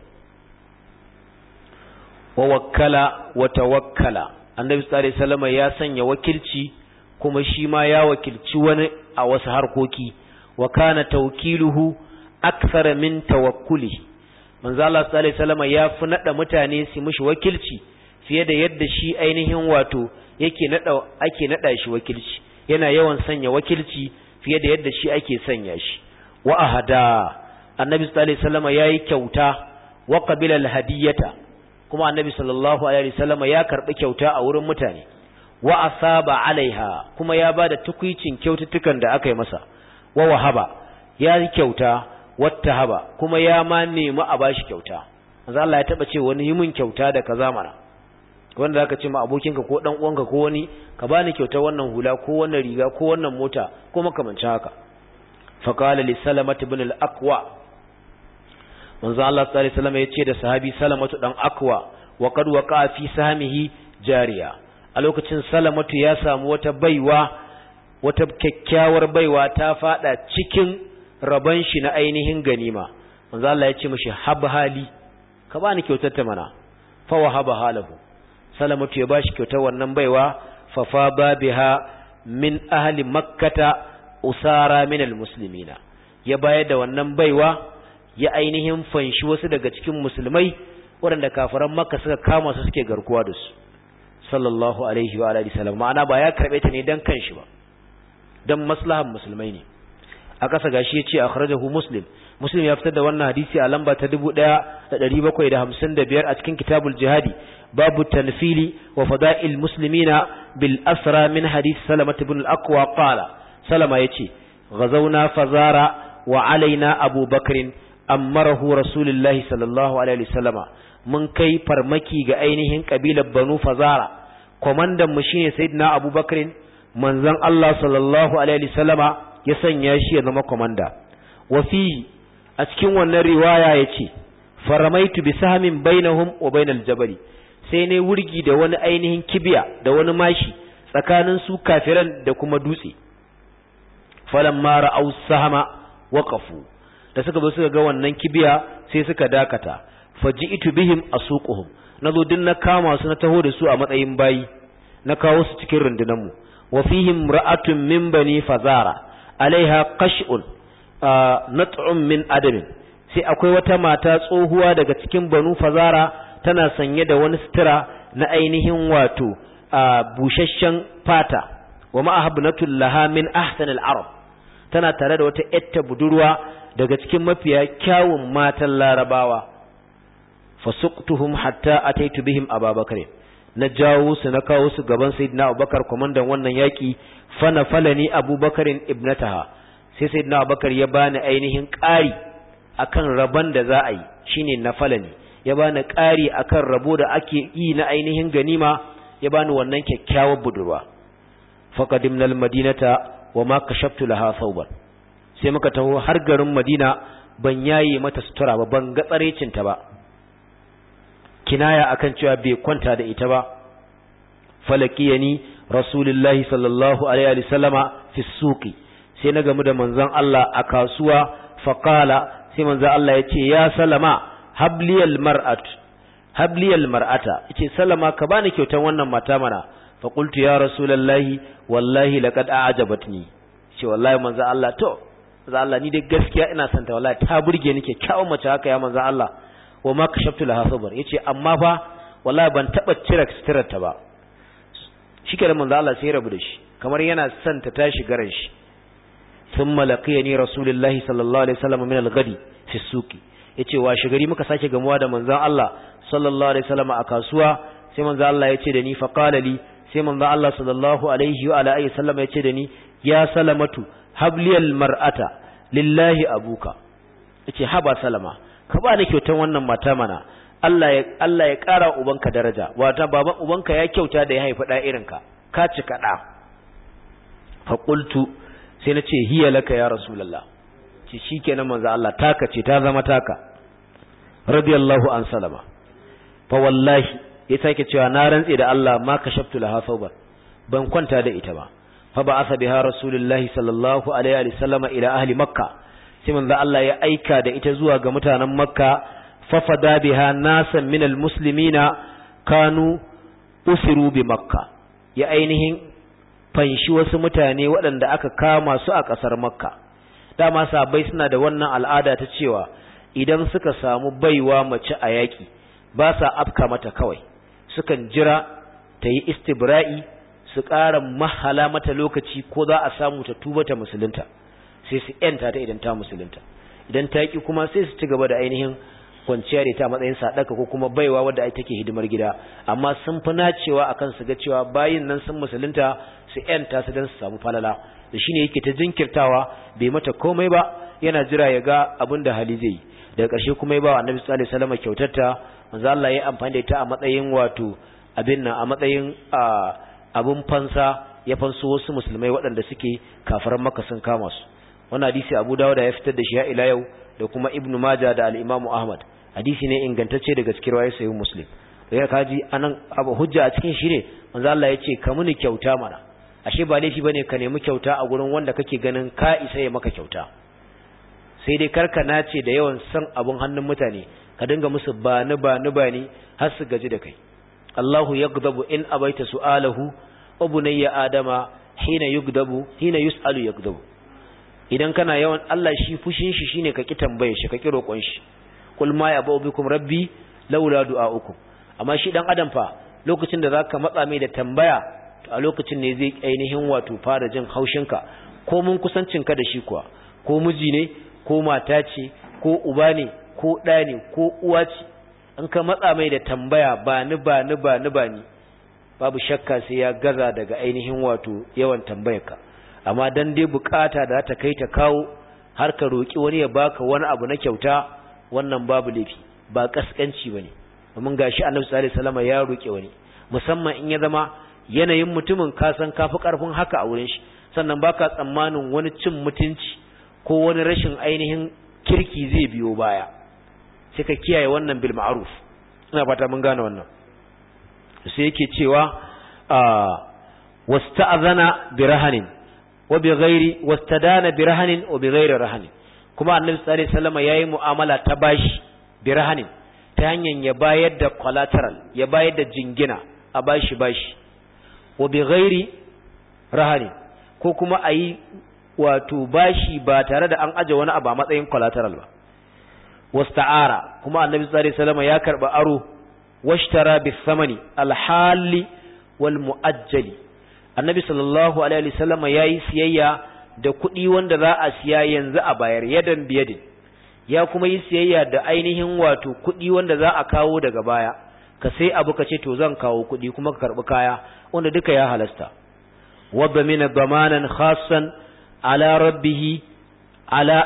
Speaker 1: Wa wakkala wa tawakkala, annabi sallallahu alaihi wasallam ya sanya wakilci kuma shi ma ya wakilci wani a wasu harkoki. Wa kana tawkiluhu akthara min tawakkulihi, manzo Allah sallallahu alaihi wasallam ya fi nada mutane su mishi wakilci fiye da yadda shi ainihin wato ake nada shi wakilci, yana yawan sanya wakilci fiye da yadda shi ake sanya shi. Wa ahada, annabi sallallahu alaihi wasallam yayi kyauta. Wa qabila alhadiyata, kuma annabi sallallahu alaihi wasallam ya karbi kyauta a wurin mutane. Wa asaba alaiha, kuma ya bada tukuicin kyaututtukan da aka yi masa. Wa wahaba, ya yi kyauta. Wattahaba, kuma ya ma nemi a bashi kyauta. manzo Allah ya taba ce wani yi min kyauta da kaza mana, wanda zaka ce ma abokinka ko dan uwanka ko wani, ka bani kyauta wannan hula ko wannan riga ko wannan mota ko makamancin haka. Fa qala li Salamah ibn al-Aqwa, manzo Allah sallallahu alaihi wasallam ya ce da sahabi Salamatu dan Aqwa, wa qad waqa fi sahmihi jariya, a lokacin Salamatu ya samu wata baiwa, wata kyakkyawar baiwa ta fada cikin raban shi na ainihin ganima. manzo Allah ya ce mishi habhali, ka bani kyautar ta mana. Fa wahaba halahu, Salamatu ya bashi kyautar wannan baiwa. Fa fa biha min ahli makkata usara min almuslimina, ya bayar da wannan baiwa ya ainihin fanshi wasu daga cikin musulmai waɗanda kafiran makka suka kama su suke garkuwa da su, sallallahu alaihi wa alihi wasallam. ma'ana ba ya karbe ta ne dan kanshi ba, dan maslahan musulmai ne. a ƙasa gashi yace akhrajahu Muslim ya fitar da wannan hadisi a lamba ta 1755 a cikin kitabul jihadi, babu tanfili wa fada'il muslimina bil asra min hadith Salamah ibn al-Aqwa qala, Salama yace ghazawna fazara wa alaina Abu Bakr amarahu Rasulullahi sallallahu alaihi wasallama, mun kai farmaki ga ainihin kabilar Banu Fazara, komandan mu shine Sayyidina Abu Bakr, manzon Allah sallallahu alaihi wasallama ya sanya shi ya zama komanda. Wa fi, a cikin wannan riwaya yace faramaitu bi sahmin bainahum wa bainal jabali, sai ne wurgi da wani ainihin kibiya da wani mashi tsakanin su kafiran da kuma dutse. Falamma ra'aw sahama waqafu, da suka zo suka ga wannan kibiya sai suka dakata. Faji'tu bihim asuquhum, nazo din na kama su na taho da su a matsayin bayi, na kawo su cikin rundunar mu. Wa fihim ra'atun min bani Fazara alaiha qash'un nat'un min adamin, sai akwai wata mata tsohuwa daga cikin Banu Fazara, tana sanye da wani sutura na ainihin wato bushashshen fata. Wa ma'ahabnatul laha min ahsanil arab, tana tare da wata yatta budurwa daga cikin mafiya kyawun matan Larabawa. Fasuqtuhum hatta ataitu bihim Abubakar, na jawo su na kawo su gaban Sayyidina Abubakar, komandan wannan yaki. Fana falani Abubakarin ibnataha, sai Sayyidina Abubakar ya bani ainihin ƙari akan rabon da za a yi, shine nafalani, ya bani ƙari akan rabo da ake yi na ainihin ganima, ya bani wannan kyakkyawar budurwa. Faqadimna al-madinata wa ma kashaftu laha thawban, sai muka taho har garin Madina, ban yaye mata sutura ba, ban ga tsarecinta ba, kinaya akan cewa bai kwanta da ita ba. Falakiyani Rasulullahi sallallahu alaihi wa sallama fi suqi, sai na gamu da manzon Allah a kasuwa. Faqala, sai manzon Allah ya ce, ya Salama, habliyal mar'ata yace Salama ka bani kyautan wannan mata mana fa qultu ya rasulullahi wallahi laqad a'jabatni ce wallahi manzo Allah to manzo Allah ni dai gaskiya ina son ta wallahi ta burge ni kyawun mace haka ya manzo Allah wa ma kashaftu laha sabr yace amma fa wallahi ban taba cire sitirar ta ba shikenan manzo Allah sai ya rabu da shi kamar yana son ta tashi garan shi thumma laqiyani rasulullahi sallallahu alaihi wasallam min al-ghadi fi suqi yace wa shigari muka sake gamuwa da manzon Allah sallallahu alaihi wasallam a kasuwa sai manzon Allah yace da ni fa qala li sai manzon Allah sallallahu alaihi wa alihi wasallam yace da ni ya Salamatu habliyal mar'ata lillahi abuka yace haba Salama ka ba ni kyautan wannan mata mana Allah ya kara ubanka daraja wata baban ubanka ya kyauta da ya haifa da irinka ka cika da fa qultu sai nace hiya laka ya rasulullah ce shikenan manzo Allah taka ce ta zama taka radiyallahu an Salama fa wallahi ya sake cewa na rantse da Allah ma kashaftu laha thawban ban kwanta da ita ba fa ba'atha biha rasulullahi sallallahu alaihi wa sallama ila ahli makkah sai manzo Allah ya aika da ita zuwa ga mutanen makka fa fada biha nasan min almuslimina kanu usiru bi makka ya ainihin fanshi wasu mutane waɗanda aka kama su a ƙasar makka dama sahabbai suna da wannan al'ada ta cewa idan suka samu baiwa mace a yaƙi ba sa afka mata kawai sukan jira ta yi istibra'i su ƙara mahala mata lokaci ko za a samu ta tuba ta musulunta sai su yanta ta idan ta musulunta idan ta yaƙi kuma sai su ci gaba da ainihin kwanciya da ta matsayin sadaka ko kuma baiwa wadda take hidimar gida amma sun fi nacewa akan su ga cewa bayin nan sun musulunta su yanta su dan su samu falala da shine yake ta jinkirtawa bai mata komai ba yana jira ya ga abin da hali zai daga ƙarshe kuma ya ba Annabi sallallahu alaihi wasallam kyautarta manzo Allah ya amfani da ita a matsayin wato abin nan a matsayin abun fansa ya fanso wasu musulmai waɗanda suke kafiran Makka sun kama su wannan hadisi Abu Dawud ya fitar da shi ya ila yau da kuma Ibn Majah da al-Imam Ahmad hadisi ne ingantacce daga cikin riwayar Sahih Muslim to ya kaji anan abu hujja a cikin shi ne manzo Allah ya ce ka muni kyauta mana ashe ba laifi bane ka nemi kyauta a gurin wanda kake ganin ka isa ya maka kyauta sai dai karka nace da yawan san abun hannun mutane ka dinga musu bani har su gaji da kai Allahu yaghdabu in abaita su'alahu wa bunayya adama hina yus'alu yaghdabu idan kana yawan Allah shi fushin shi shine ka ki tambaye shi ka ki roƙon shi kul ma ya'bu bikum rabbi laula du'aukum amma shi dan adam fa lokacin da zaka matsa mai da tambaya a lokacin ne zai ainihin wato fara jin haushinka ko mun kusancinka da shi kuwa ko miji ne ko mata ce ko uba ne ko ɗa ne ko uwa ce in ka matsa mai da tambaya ba ni babu shakka sai ya gaza daga ainihin wato yawan tambayarka amma dan dai bukata da ta kai ta kawo har ka roki wani ya baka wani abu na kyauta wannan babu laifi ba kaskanci bane mun gashi Annabi sallallahu alaihi wasallam ya roke wani musamman in ya zama yanayin mutumin ka san kafi karfin haka a wurin shi sannan baka tsammanin wani cin mutunci ko wani rashin ainihin kirki zai biyo baya sai ka kiyaye wannan bil ma'ruf ina fata mun gane wannan sai yake cewa wasta'zana bi rahanin wa bi ghairi wastadana bi rahanin wa bi ghairi rahanin kuma Annabi sallallahu alaihi wasallam yayi mu'amala ta bashi bi rahanin ta hanyar ya bayar da collateral ya bayar da jingina a bashi wa bi ghairi rahanin ko kuma ayi wato bashi ba tare da an aje wani abu a matsayin collateral ba wasta'ara kuma Annabi sallallahu alaihi wasallam ya karba aro washtara bis samani alhali wal muajjali Annabi sallallahu alaihi wasallam yayi siyayya da kuɗi wanda za a siya yanzu a bayar yadan biyadin ya kuma yi siyayya da ainihin wato kuɗi wanda za a kawo daga baya ka sai abu ka ce to zan kawo kuɗi kuma ka karbi kaya wanda duka ya halasta wadda min damanan khassan ala rabbihi ala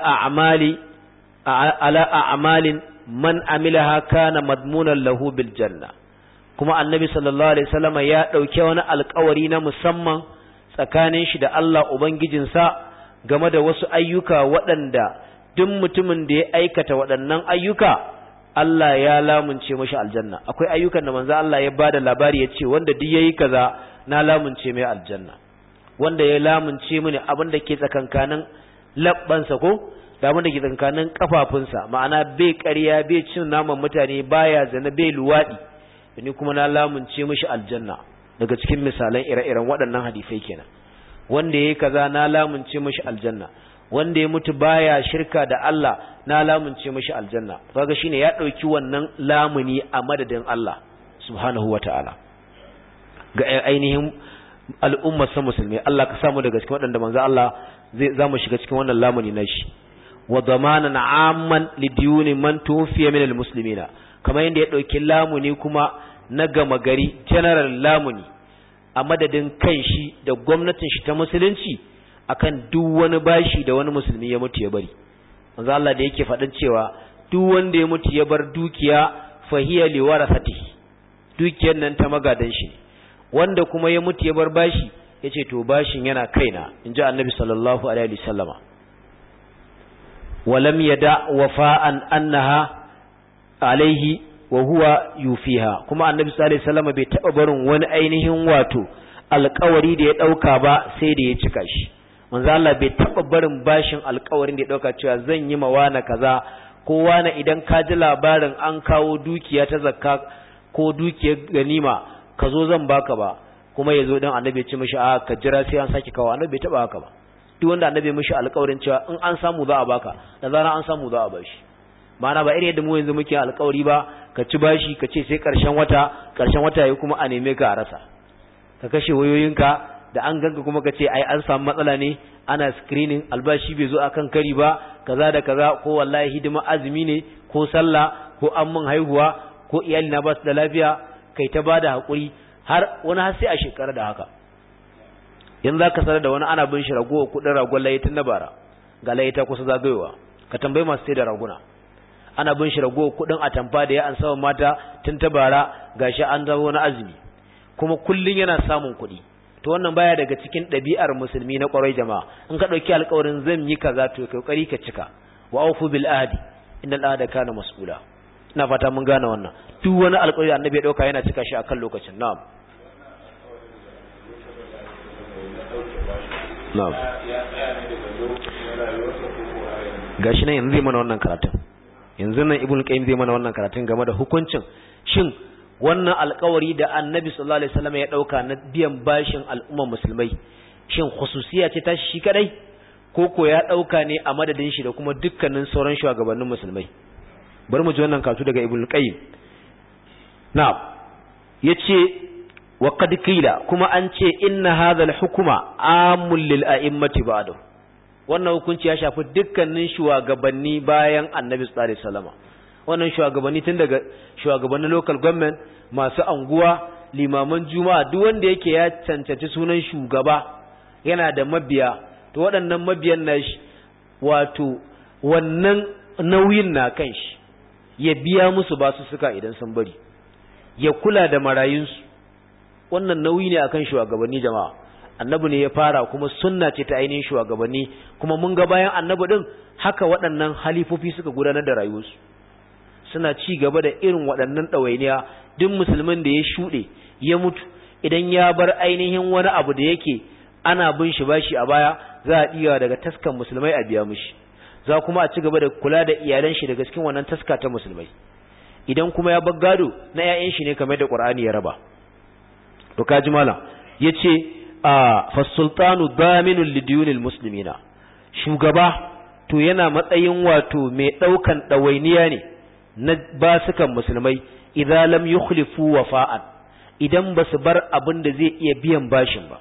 Speaker 1: a'malin man amilaha kana madmunan lahu bil janna kuma Annabi sallallahu alaihi wasallam ya dauke wani alƙawari na musamman tsakanin shi da Allah ubangijinsa game da wasu ayyuka waɗanda duk mutumin da ya aikata waɗannan ayyuka Allah ya lamunce mashi aljanna akwai ayyukan da manzo Allah ya bada labari yace wanda duk yayi kaza na lamunce mai aljanna wanda ya lamunce mini abin da ke tsakankanin labbansa ko da abin da ke tsakanin kafafunsa ma'ana bai ƙarya bai cin naman mutane baya zina bai luwadi ni kuma na lamunce mishi aljanna daga cikin misalan ire-iren waɗannan hadisai kenan wanda yayi kaza na lamunce mishi aljanna wanda ya mutu baya shirka da Allah na lamunce mishi aljanna kaga shine ya dauki wannan lamuni a madadin Allah subhanahu wataala ga ainihin al'ummar sa musulmi Allah ka samu daga cikin waɗanda manzo Allah zai zamu shiga cikin wannan lamuni na shi wa damanan amman lidiyuni man tufiya min almuslimina kamar yanda ya dauki lamuni kuma na gama gari general lamuni a madadin kanshi da gwamnatin shi ta musulunci akan duk wani bashi da wani musulmi ya mutu ya bari manzo Allah da yake faɗin cewa duk wanda ya mutu ya bar dukiya fahiya liwarasatihi dukiyar nan ta magadan shi wanda kuma ya mutu ya bar bashi yace to bashin yana kaina inji annabi sallallahu alaihi wasallama walam yada wafa'an annaha alaihi wa huwa yufiha kuma annabi sallallahu alaihi wasallama bai taba barin wani ainihin wato alƙawari da ya dauka ba sai da ya cika shi manzo Allah bai taba barin bashin alƙawarin da ya dauka cewa zan yi mawana kaza ko wani idan ka ji labarin an kawo dukiya ta zakka ko dukiyar ganima ka zo zan baka ba kuma yazo dan annabi ya ce mishi a ka jira sai an saki kawo annabi bai taba haka ba duk wanda annabi mishi alƙawarin cewa in an samu za a baka da zaran an samu za a bashi ma'ana ba irin yadda mu yanzu muke alƙawari ba ka ci bashi ka ce sai ƙarshen wata yayi kuma a neme ka a rasa ka kashe wayoyinka da an ganka kuma ka ce ai an samu matsala ne ana screening albashi bai zo akan kari ba kaza da kaza ko wallahi hidima azumi ne ko sallah ko an mun haihuwa ko iyali na ba su da lafiya kai ta bada hakuri har wani har sai a shekara da haka yanzu zaka sanar da wani ana bin shi ragowa kudin ragon layitin na bara ga layita kusa zagayowa ka tambayi masu sai da raguna ana bin shi ragowa kudin atamfa da ya an samu mata tun ta bara gashi an zama na azumi kuma kullun yana samun kuɗi to wannan baya daga cikin ɗabi'ar musulmi na ƙwarai jama'a in ka ɗauki alƙawarin zan yi kaza to kokari ka cika wa aufu bil ahdi innal ahda kana mas'ula ina fata mun gane wannan duk wani alƙawari annabi ya dauka yana cika shi akan lokacin na'am na'am gashi nan yanzu zai mana wannan karatun yanzu nan ibnu qayyim zai mana wannan karatun game da hukuncin shin wannan alƙawari da annabi sallallahu alaihi wasallam ya dauka na biyan bashin al'ummar musulmai shin khususiya ce ta shi kadai ko ya dauka ne a madadin shi da kuma dukkanin sauran shugabannin musulmai bari mu ji wannan karatu daga ibnu qayyim na'am yace wa qad qila kuma an ce inna hadha al-hukma amul lil a'immati ba'da wannan hukunci ya shafi dukkanin shugabanni bayan annabi sallallahu alaihi wasallam wannan shugabanni tun daga shugabannin local government masu anguwa limaman juma'a duk wanda yake ya cancanci sunan shugaba yana da mabiya to waɗannan mabiyan nashi wato wannan nauyin na kan shi ya biya musu basu suka idan sun bari ya kula da marayunsu wannan nauyi ne akan shugabanni jama'a annabi ne ya fara kuma sunna ce ta ainihin shugabanni kuma mun ga bayan annabi din haka waɗannan halifofi suka gudanar da rayuwarsu suna ci gaba da irin waɗannan ɗawainiya duk musulmin da ya shuɗe ya mutu idan ya bar ainihin wani abu da yake ana bin shi bashi a baya za a ɗiga daga taskan musulmai a biya mishi za kuma a ci gaba da kula da iyalan shi daga cikin wannan taska ta musulmai idan kuma ya bar gado na ƴaƴan shi ne kamar da Qur'ani ya raba to kaji malam yace fa sultanu daminul lidiyunil muslimina shugaba to yana matsayin wato mai daukan dawainiya ne na basukan musulmai idan lam yukhlifu wafa'an idan basu bar abin da zai iya biyan bashin ba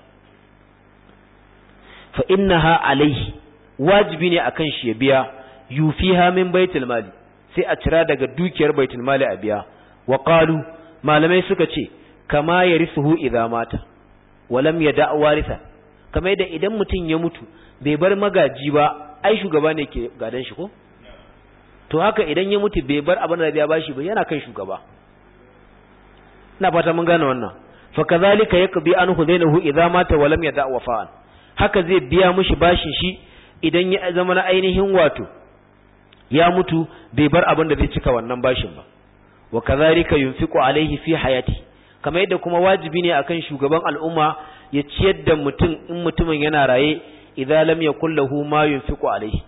Speaker 1: fa innaha alaihi wajibi ne akan shi ya biya yufiha min baitul mali sai a cira daga dukiyar baitul mali a biya wa qalu malamai suka ce kama yarisuhu idza mata walam yada warithan kamar yadda idan mutum ya mutu bai bar magaji ba ai shugaba ne ke gadan shi ko to haka idan ya mutu bai bar abin da ya bashi ba yana kan shugaba ina fata mun gane wannan fa kazalika yaqbi anhu dainahu idza mata walam yada wafa'an haka zai biya mishi bashin shi idan ya zama na ainihin wato ya mutu bai bar abin da zai cika wannan bashin ba wa kazalika yunfiqu alaihi fi hayati kamar yadda kuma wajibi ne akan shugaban al'umma ya ciyar da mutum in mutumin yana raye idan lam yakul lahu ma yunfiqu alaihi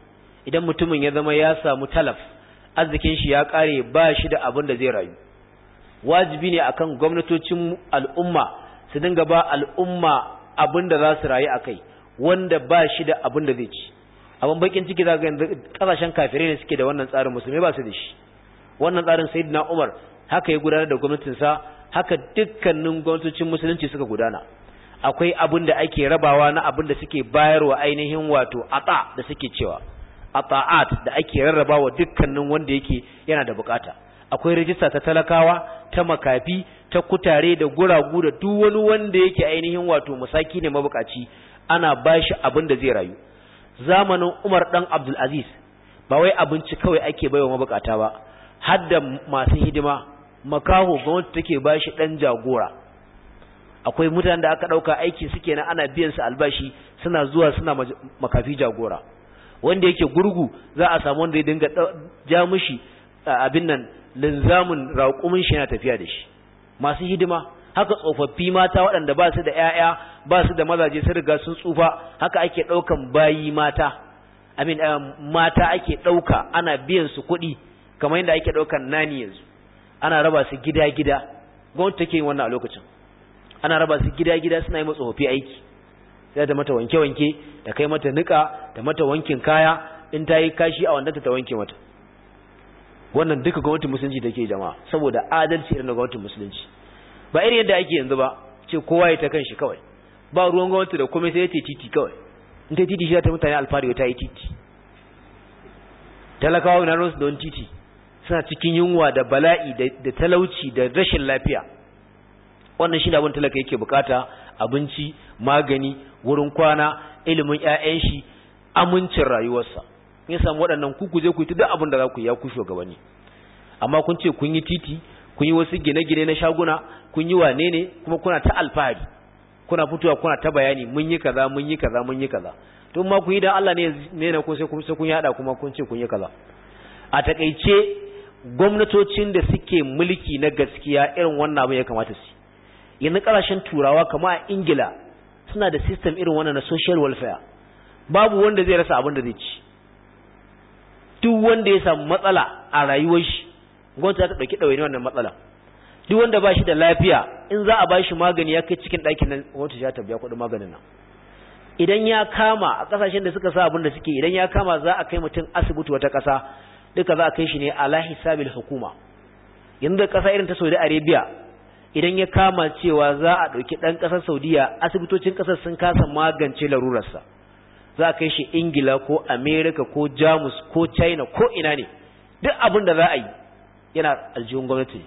Speaker 1: idan mutumin ya zama ya samu talaf, arzikin shi ya kare ba shi da abin da zai rayu. Wajibi ne akan gwamnatocin al'umma su dinga ba al'umma abin da za su rayu akai, wanda ba shi da abin da zai ci. Abin bakin ciki za ga yanzu kasashen kafirai ne suke da wannan tsarin, musulmai ba su da shi. Wannan tsarin Sayyidina Umar haka ya gudanar da gwamnatinsa, haka dukkanin gwamnatocin musulunci suka gudana. Akwai abin da ake rabawa na abin da suke bayarwa ainihin wato ata da suke cewa ata'at da ake rarrabawa dukkanin wanda yake yana da bukata. Akwai rijista ta talakawa, ta makafi, ta kutare da guragu da duk wani wanda yake ainihin wato musaki ne mabukaci, ana bashi abin da zai rayu. Zamanin Umar dan Abdul Aziz ba wai abinci kawai ake baiwa mabukata ba, har da masu hidima. Makaho gwamnati take bashi dan jagora. Akwai mutanen da aka dauka aiki suke na ana biyan su albashi, suna zuwa suna makafi jagora. Wanda yake gurgu za a samu wanda ya dinga ja mishi abin nan linzamin raƙumin shi yana tafiya da shi. Masu hidima haka tsofaffi mata waɗanda ba su da ƴaƴa, ba su da mazaje, sun riga sun tsufa, haka ake ɗaukan bayi mata. Mata ake ɗauka ana biyan su kuɗi kamar yadda ake ɗaukan nani yanzu. Ana raba su gida-gida, gwamnati take yin wannan a lokacin. Ana raba su gida-gida suna yi ma tsofaffi aiki, sai da mata wanke-wanke, da kai mata niƙa, da mata wankin kaya, in ta yi kashi a wandanta ta wanke mata. Wannan duka gwamnatin musulunci take jama'a, saboda adalci irin na gwamnatin musulunci. Ba irin yadda ake yanzu ba, ce kowa ya ta kanshi kawai, ba ruwan gwamnati da komai sai ya ce titi kawai. In ta titi shi ta mutane alfahari ta yi titi. Talakawa na ruwansu da wani titi, suna cikin yunwa da bala'i da talauci da rashin lafiya. Wannan shi da abin talaka yake bukata: abinci, magani, wurin kwana, ilimin ƴaƴan shi, amincin rayuwarsa. In ya samu waɗannan ku je ku yi duk abin da za ku yi, ya ku shugabanni. Amma kun ce kun yi titi, kun yi wasu gine-gine na shaguna, kun yi wane ne, kuma kuna ta alfahari, kuna fitowa kuna ta bayani mun yi kaza mun yi kaza mun yi kaza. To ma ku yi dan Allah ne na ko sai kun yada kuma kun ce kun yi kaza. A takeice gwamnatocin da suke mulki na gaskiya irin wannan abu ya kamata su. Yanzu ƙasashen turawa kamar a Ingila suna da system irin wannan na social welfare. Babu wanda zai rasa abin da zai ci. Duk wanda ya samu matsala a rayuwar shi, gwamnati za ta ɗauki ɗawainiyar wannan matsala. Duk wanda ba shi da lafiya, in za a ba shi magani ya kai cikin ɗakin nan, gwamnati za ta biya kuɗin maganin nan. Idan ya kama a ƙasashen da suka sa abin da suke, idan ya kama za a kai mutum asibiti wata ƙasa, duka za a kai shi ne ala hisabil hukuma. Yanzu da ƙasa irin ta Saudi Arabia, idan ya kama cewa za a ɗauki ɗan ƙasar Saudiya, asibitocin ƙasar sun kasa magance larurarsa, za a kai shi Ingila ko Amerika ko Jamus ko China ko ina ne, duk abin da za a yi yana aljihun gwamnati ne.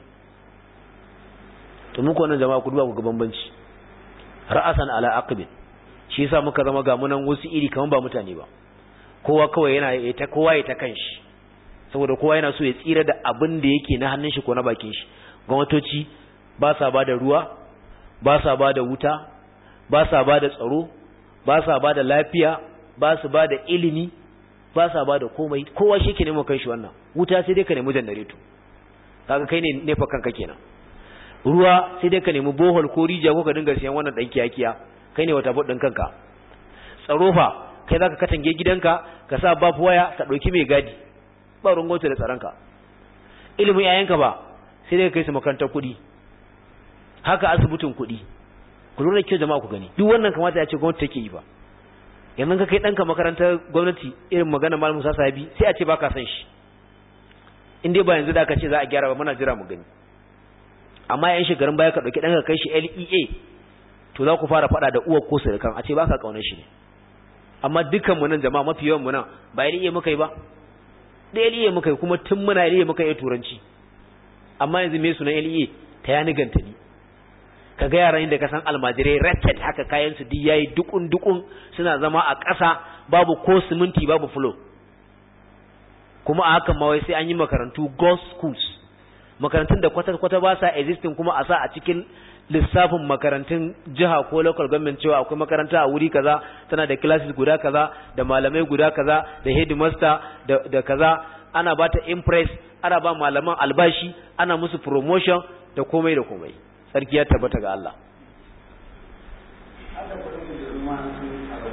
Speaker 1: To muku wannan jama'a ku duba ku ga bambanci, ra'asan ala aqbin. Shi yasa muka zama ga munan wasu iri kaman ba mutane ba. Kowa kawai yana kowa ya ta kanshi, saboda kowa yana so ya tsira da abin da yake na hannun shi ko na bakin shi. Gwamnatoci ba sa ba da ruwa, ba sa ba da wuta, ba sa ba da tsaro, ba sa ba da lafiya, ba su ba da ilimi, ba sa ba da komai. Kowa shi ke nemo kanshi wannan. Wuta sai dai ka nemi janareto, kaga kai ne nefa kanka kenan. Ruwa sai dai ka nemi bohol ko rijiya ko ka dinga siyan wannan dan kiyakiya, kai ne wata budin kanka. Tsaro fa kai zaka katange gidanka, ka sa babu waya, ka dauki mai gadi, ba rungoto da tsaranka. Ilimin yayanka ba sai dai kai su makarantar kuɗi, haka asibitin kuɗi. Ku lura da kyau jama'a ku gani, duk wannan kamata ya ce gwamnati take yi ba. Yanzu ka kai ɗanka makarantar gwamnati irin magana Malam Musa Sahabi, sai a ce baka san shi. In dai ba yanzu da aka ce za a gyara ba, muna jira mu gani. Amma yan shekarun baya ka ɗauki ɗanka kai shi LEA, to za ku fara faɗa da uwar ko surukan, a ce baka ƙaunar shi ne. Amma dukkan mu nan jama'a, mafi yawan mu nan ba LEA muka yi ba, da LEA muka yi, kuma tun muna LEA muka yi turanci. Amma yanzu me sunan LEA? Ta yani gantali. Ka ga yaran da ka san almajirai racket haka, kayan su duk yayi dukun suna zama a ƙasa, babu ko siminti babu floor. Kuma a hakan ma wai sai an yi makarantu ghost schools, makarantun da kwata-kwata ba sa existing, kuma a sa a cikin lissafin makarantun jiha ko local government cewa akwai makaranta a wuri kaza tana da classes guda kaza da malamai guda kaza da headmaster da kaza, ana ba ta impress, ana ba malaman albashi, ana musu promotion da komai da komai. Sarki ya tabbata ga Allah.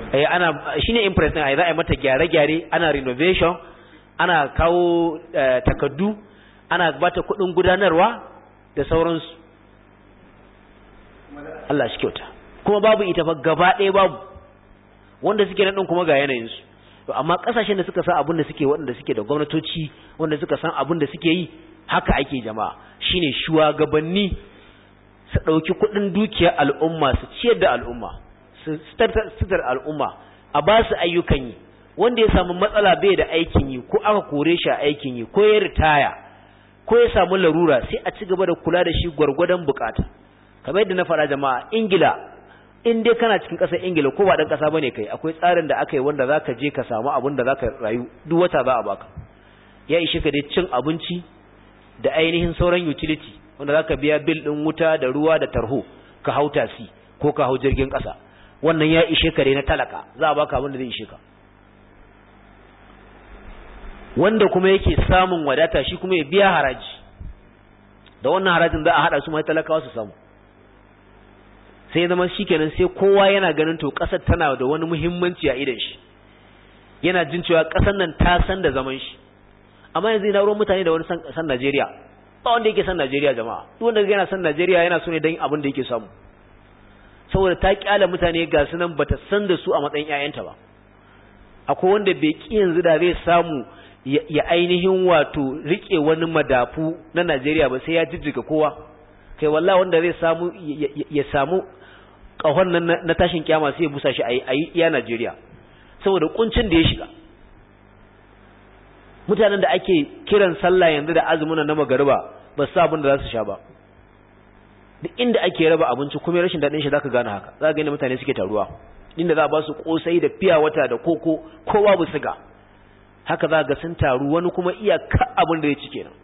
Speaker 1: shine impress din za a yi mata gyare-gyare, ana renovation, ana kawo takaddu, ana bata kudin gudanarwa da sauransu. Allah shi kyauta. Kuma babu ita fa gaba ɗaya babu, wanda suke nan kuma ga yanayinsu. Amma kasashen da suka san abin da suke, waɗanda suke da gwamnatoci wanda suka san abin da suke yi, haka ake jama'a. Shine shugabanni su ɗauki kuɗin dukiyar al'umma su ciyar da al'umma, su sitar al'umma, a ba su ayyukan yi. Wanda ya samu matsala bai da aikin yi, ko aka kore shi a aikin yi, ko ya ritaya, ko ya samu larura, sai a ci gaba da kula da shi gwargwadon bukata. Kamar yadda na faɗa jama'a, Ingila, in dai kana cikin ƙasar Ingila ko ba ɗan ƙasa bane kai, akwai tsarin da aka yi wanda zaka je ka samu abin da zaka rayu duk wata za a baka. Ya ishe ka dai cin abinci da ainihin sauran utility wanda zaka biya bill din wuta da ruwa da tarho, ka hau tasi ko ka hau jirgin ƙasa. Wannan ya ishe ka dai na talaka, za a baka abin da zai ishe ka. Wanda kuma yake samun wadata shi kuma ya biya haraji, da wannan harajin za a haɗa su mai talakawa su samu. Sai zama shikenan, sai kowa yana ganin to ƙasar tana da wani muhimmanci a idan shi, yana jin cewa ƙasar nan ta san da zaman shi. Amma yanzu ina ruwan mutane da wani san Najeriya, ba wanda yake san Najeriya jama'a. Duk wanda yana san Najeriya yana so ne don abin da yake samu, saboda ta kyala mutane ga su nan bata san da su a matsayin ƴaƴanta ba. Akwai wanda bai ki yanzu da zai samu ya ainihin wato rike wani madafu na Najeriya ba, sai ya jijjiga kowa. Kai wallahi wanda zai samu ya samu kahon nan na tashin kiyama sai ya busa shi ayi iya Najeriya, saboda kuncin da ya shiga. Mutanen da ake kiran sallah yanzu da azumin na magariba ba su abin da za su sha ba. Duk inda ake raba abinci kuma rashin daɗin shi zaka gane haka, za ka ga mutane suke taruwa, inda za a ba su kosai da fiya wata da koko ko babu siga, haka za ga sun taru, wani kuma iyaka abin da ya ci kenan,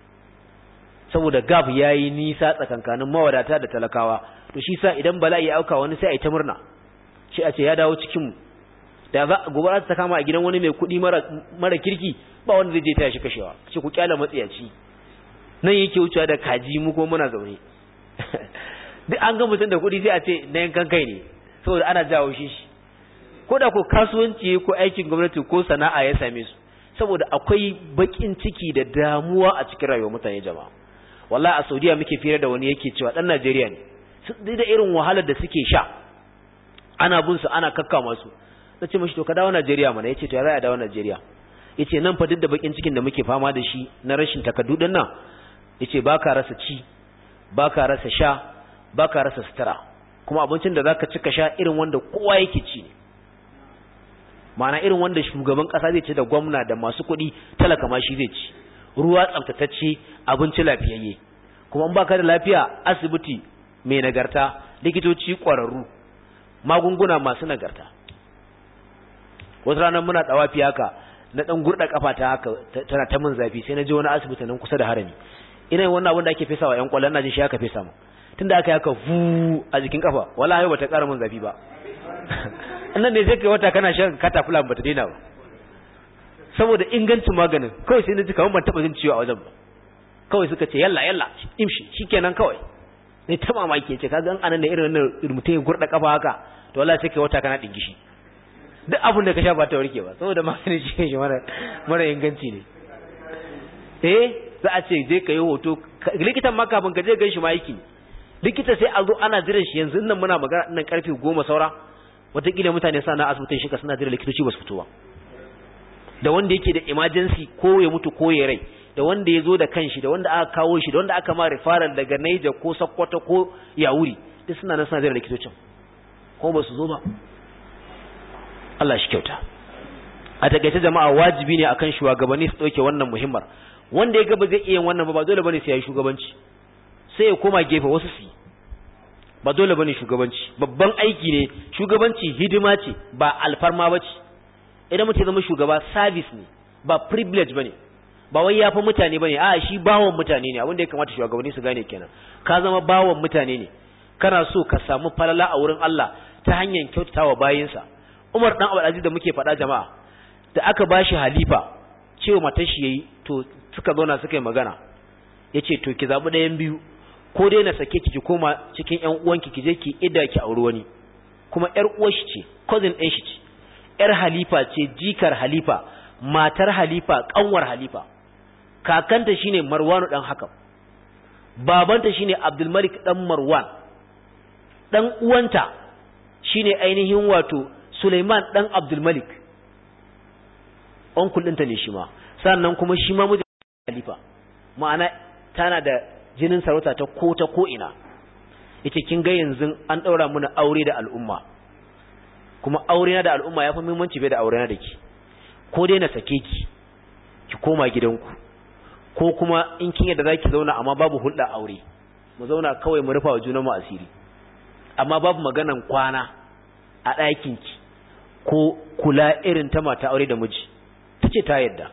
Speaker 1: saboda gab yayi nisa tsakankanin mawadata da talakawa. To shi sa idan bala'i ya auka wani sai a yi ta murna, shi a ce ya dawo cikin mu. Da za gobara ta kama a gidan wani mai kuɗi mara kirki, ba wanda zai je ta shi kashewa, ce ku kyala matsiyaci nan yake wucewa da kaji, mu ko muna zaune. Duk an ga mutum da kuɗi sai a ce na yankan kai ne, saboda ana jawo shi. Ko da ko kasuwanci ko aikin gwamnati ko sana'a ya same su, saboda akwai bakin ciki da damuwa a cikin rayuwar mutane jama'a. Wallahi a Saudiya muke fira da wani yake cewa dan Najeriya ne, duk da irin wahalar da suke sha, ana bin su ana kakkama su. Nace mishi to ka dawo Najeriya mana, yace to ya za a dawo Najeriya. Yace nan fa duk da bakin cikin da muke fama da shi na rashin takaddu din nan, yace baka rasa ci, baka rasa sha, baka rasa sutura, kuma abincin da zaka ci ka sha irin wanda kowa yake ci ne. Ma'ana irin wanda shugaban kasa zai ci da gwamna da masu kuɗi, talaka ma shi zai ci. Ruwa tsaftatacce, abinci lafiyayye. Kuma in baka da lafiya, asibiti mai nagarta, likitoci ƙwararru, magunguna masu nagarta. Wasu ranar muna tsawafi haka, na dan gurda kafa ta haka tana ta min zafi, sai na je wani asibiti nan kusa da harami. Ina wannan abin da ake fesa wa ƴan kwallon, na jin shi aka fesa mu. Tunda aka yi haka fu a jikin kafa, wallahi bata ƙara min zafi ba. Annan ne sai kai wata kana shan katafula bata daina ba, saboda ingancin maganin. Kawai sai na ji kamar ban taɓa jin ciwo a wajen ba. Kawai suka ce yalla imshi shikenan kawai. Ne ta mamaki ce kaga an anan da irin wannan mutum ya gurda kafa haka, to wallahi sai kai wata kana dingishi. Duk abin da ka sha ba ta warke ba, saboda maganin shi mara inganci ne. Za a ce je ka yi hoto, likitan ma kafin ka je gan shi ma yake. Likita sai a zo ana jiran shi, yanzu nan muna magana nan karfe 10 saura, wataƙila mutane sa na asibitin shi ka suna jira likitoci ba su fito ba. Da wanda yake da emergency ko ya mutu ko ya rai, da wanda ya zo da kanshi, da wanda aka kawo shi, da wanda aka ma referral daga Niger ko Sokoto ko Yawuri, duk suna nan suna jira likitocin ko ba su zo ba. Allah shi kyauta. A takaice jama'a, wajibi ne akan shugabanni su dauke wannan muhimmar. Wanda ya ga ba zai iya wannan ba dole bane sai ya yi shugabanci, sai ya koma gefe wasu su yi. Ba dole bane shugabanci, babban aiki ne. Shugabanci hidima ce, ba alfarma bace. Idan mutum ya zama shugaba, service ne, ba privilege bane. Ba wai yafi mutane bane, a shi bawon mutane ne. Abin da ya kamata shugabanni su gane kenan. Ka zama bawon mutane ne, kana so ka samu falala a wurin Allah ta hanyar kyautatawa bayinsa. Umar dan Abdul Aziz da muke faɗa jama'a, da aka bashi halifa, cewa matar shi yayi, to suka zauna suka yi magana. Yace to ki zabi ɗayan biyu, ko dai na sake ki koma cikin ƴan uwanki ki je ki idda ki aure wani, kuma ƴar uwar shi ce, cousin ɗin shi ce, ƴar halifa ce, jikar halifa, matar halifa, kanwar halifa. Kakanta shine Marwanu dan Hakam, babanta shine Abdul Malik dan Marwan, dan uwanta shine ainihin wato Sulaiman dan Abdul Malik, onkul ɗinta ne shi ma, sannan kuma shi ma mijin halifa, ma'ana tana da jinin sarauta ta ko ina. Ita kin ga yanzu an daura mana aure da al'umma, kuma aure na da al'umma yafi muhimmanci bai da aure na da ki. Ko dai na sake ki koma gidanku, ko kuma in kin yadda zaki zauna amma babu hulɗa aure, mu zauna kawai mu rufa wa junanmu asiri, amma babu maganan kwana a ɗakin ki ko kula irin ta mata aure da miji. Tace ta yadda,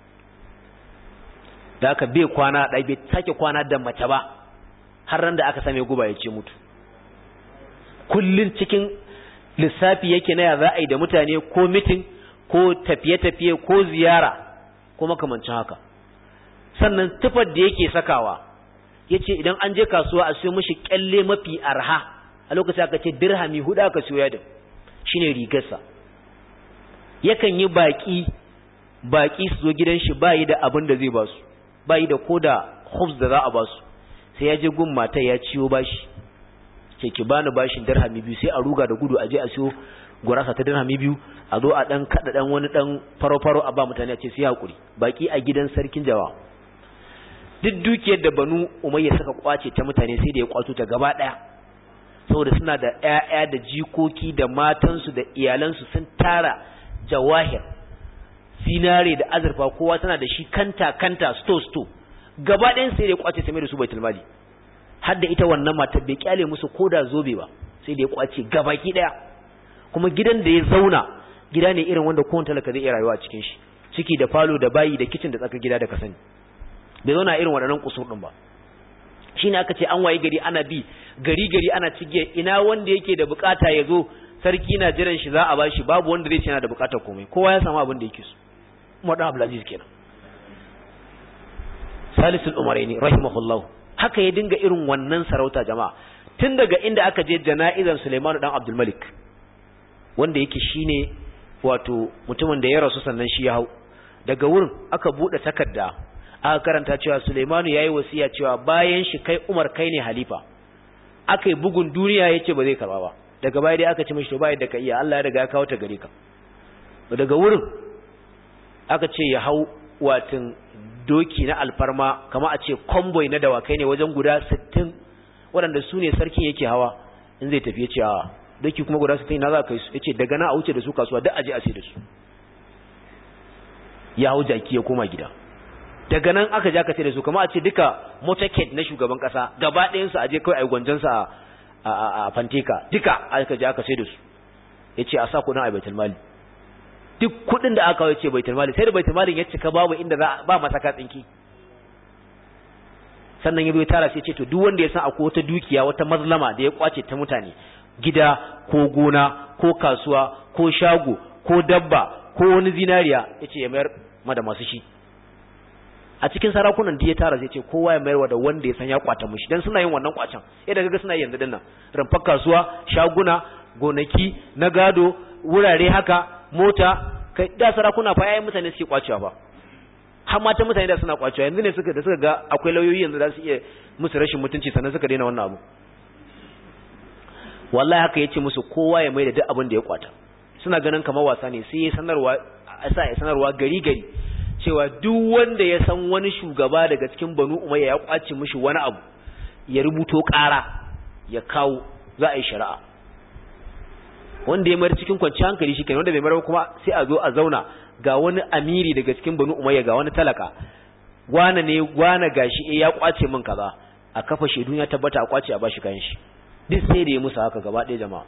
Speaker 1: da aka bai kwana a bai sake kwana da mace ba har ran da aka same guba ya ce mutu. Kullun cikin lissafi yake na ya za a yi da mutane, ko mitin ko tafiye-tafiye ko ziyara ko makamancin haka. Sannan tufar da yake sakawa yace idan an je kasuwa a siyo mishi kyalle mafi arha, a lokacin aka ce dirhami 4 aka siyo yadin, shine rigarsa. Yakan yi baki su zo gidan shi bayi da abin da zai ba su, bayi da koda khubz da za a ba su, sai ya je gun mata ya ciyo bashi, ce ki bani bashin dirhami 2, sai a ruga da gudu a je a siyo gurasa ta dirhami 2, a zo a dan kada dan wani dan faro a ba mutane, a ce sai hakuri. Baki a gidan sarkin Jawa, duk dukiyar da Banu Umayya suka kwace ta mutane sai da ya kwato ta gaba daya, saboda suna da ƴaƴa da jikoki da matansu da iyalansu, sun tara jawahir, zinare da azurfa, kowa tana da shi kanta sto gaba ɗayan sai da ya kwace ta mai da su baitul mali. Har da ita wannan matar bai kyale musu koda zobe ba, sai da ya kwace gabaki daya. Kuma gidan da ya zauna gida ne irin wanda kowane talaka zai iya rayuwa a cikin shi, ciki da falo da bayi da kitchen da tsakar gida da ka sani. Bai zauna irin waɗannan kusur din ba. Shine aka ce an waye gari ana bi gari ana cige ina wanda yake da bukata ya zo, sarki na jiran shi za a bashi, babu wanda zai ce yana da bukatar komai, kowa ya samu abin da yake so. Umar dan Abdulaziz kenan, Salisul Umaraini rahimahullah. Haka ya dinga irin wannan sarauta jama'a, tun daga inda aka je jana'izan Sulaiman dan Abdul Malik, wanda yake shine wato mutumin da ya rasu sannan shi ya hau. Daga wurin aka bude takarda aka karanta cewa Sulaiman yayi wasiya cewa bayan shi kai Umar kai ne halifa. Aka yi bugun duniya yace ba zai karba ba. Daga baya dai aka ce mishi to bai da ka iya, Allah ya riga ya kawo ta gare ka. Daga wurin aka ce ya hau watin doki na alfarma, kama a ce convoy na dawakai ne wajen guda 60 waɗanda su ne sarkin yake hawa in zai tafi. Yace a doki kuma guda 60 na za ka kai su, yace daga na a wuce da su kasuwa duk aje a sai da su. Ya hau jaki ya koma gida. Daga nan aka ja ka sai da su, kama a ce duka motorcade na shugaban kasa gaba ɗayan su aje kai ai gwanjan sa a Fanteka duka aka ja ka sai da su. Yace a sa kudin a Baitul Mali, duk kudin da aka yace Baitul Mali, sai da Baitul Mali ya cika babu inda za ba masaka tsinki. Sannan yazo ya tara sai ya ce to duk wanda ya san akwai wata dukiya, wata mazlama da ya kwace ta mutane, gida ko gona ko kasuwa ko shago ko dabba ko wani zinariya, yace ya mayar ma da masu shi. A cikin sarakunan da ya tara sai ya ce kowa ya mayar da wanda ya san ya kwata mushi, dan suna yin wannan kwacen yadda kaga suna yanzu dinnan, rumfar kasuwa, shaguna, gonaki na gado, wurare haka, mota. Kai da sarakuna fa yayin mutane suke kwacewa ba, har mata mutane da suna kwacewa. Yanzu ne suka ga akwai lauyoyi yanzu da su iya musu rashin mutunci, sannan suka daina wannan abu. Wallahi haka yace musu kowa ya mai da duk abin da ya kwata. Suna ganin kamar wasa ne, sai ya sanarwa gari cewa duk wanda ya san wani shugaba daga cikin Banu Umayya ya kwace mishi wani abu, ya rubuto ƙara ya kawo, za a yi shari'a. Wanda ya mayar cikin kwanciyar hankali shi kenan, wanda bai mayar kuma sai a zo a zauna, ga wani amiri daga cikin Banu Umayya, ga wani talaka, wane gashi ya kwace min kaza, a kafa shaidu ya tabbata a kwace a bashi kayan shi. Duk sai da ya musu haka gaba ɗaya jama'a.